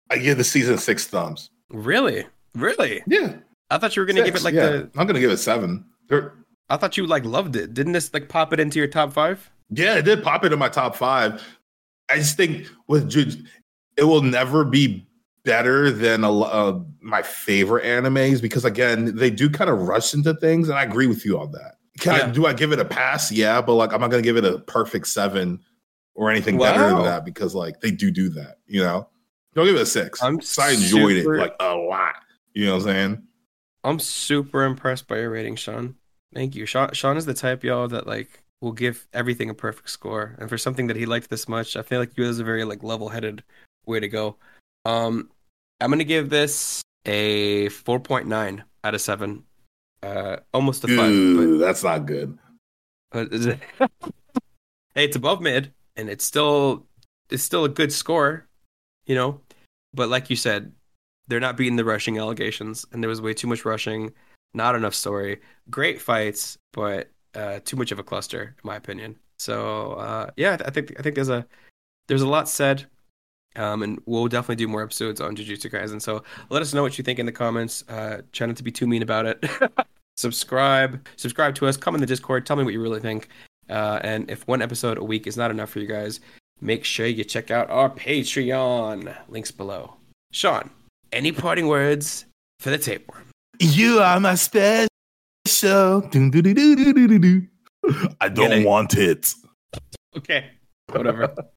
I give the season six thumbs. Really? Really? Yeah. I thought you were gonna Six, give it like yeah. the. I'm gonna give it seven. There- I thought you like loved it. Didn't this like pop it into your top five? Yeah, it did pop into my top five. I just think with Jujutsu, it will never be better than a, lo- uh, my favorite animes because again, they do kind of rush into things, and I agree with you on that. Can Yeah. I, do I give it a pass? Yeah, but like I'm not gonna give it a perfect seven or anything Wow. better than that because like they do do that. You know, don't give it a six. I'm 'cause I enjoyed super- it like a lot. You know what I'm saying? I'm super impressed by your rating, Sean. Thank you. Sean Sean is the type, y'all, that like will give everything a perfect score. And for something that he liked this much, I feel like you is a very like level-headed way to go. Um I'm gonna give this a four point nine out of seven. Uh almost a five, Ooh, that's not good. but, but is it- hey, it's above mid, and it's still it's still a good score, you know. But like you said, they're not beating the rushing allegations, and there was way too much rushing, not enough story, great fights, but uh, too much of a cluster, in my opinion. So uh, yeah, I think I think there's a there's a lot said, um, and we'll definitely do more episodes on Jujutsu Kaisen. So let us know what you think in the comments. Uh, try not to be too mean about it. subscribe, subscribe to us. Come in the Discord. Tell me what you really think. Uh, and if one episode a week is not enough for you guys, make sure you check out our Patreon. Links below. Sean, any parting words for the tapeworm? You are my special. Doo-doo-doo-doo-doo-doo-doo. I don't Get it. want it. Okay, whatever.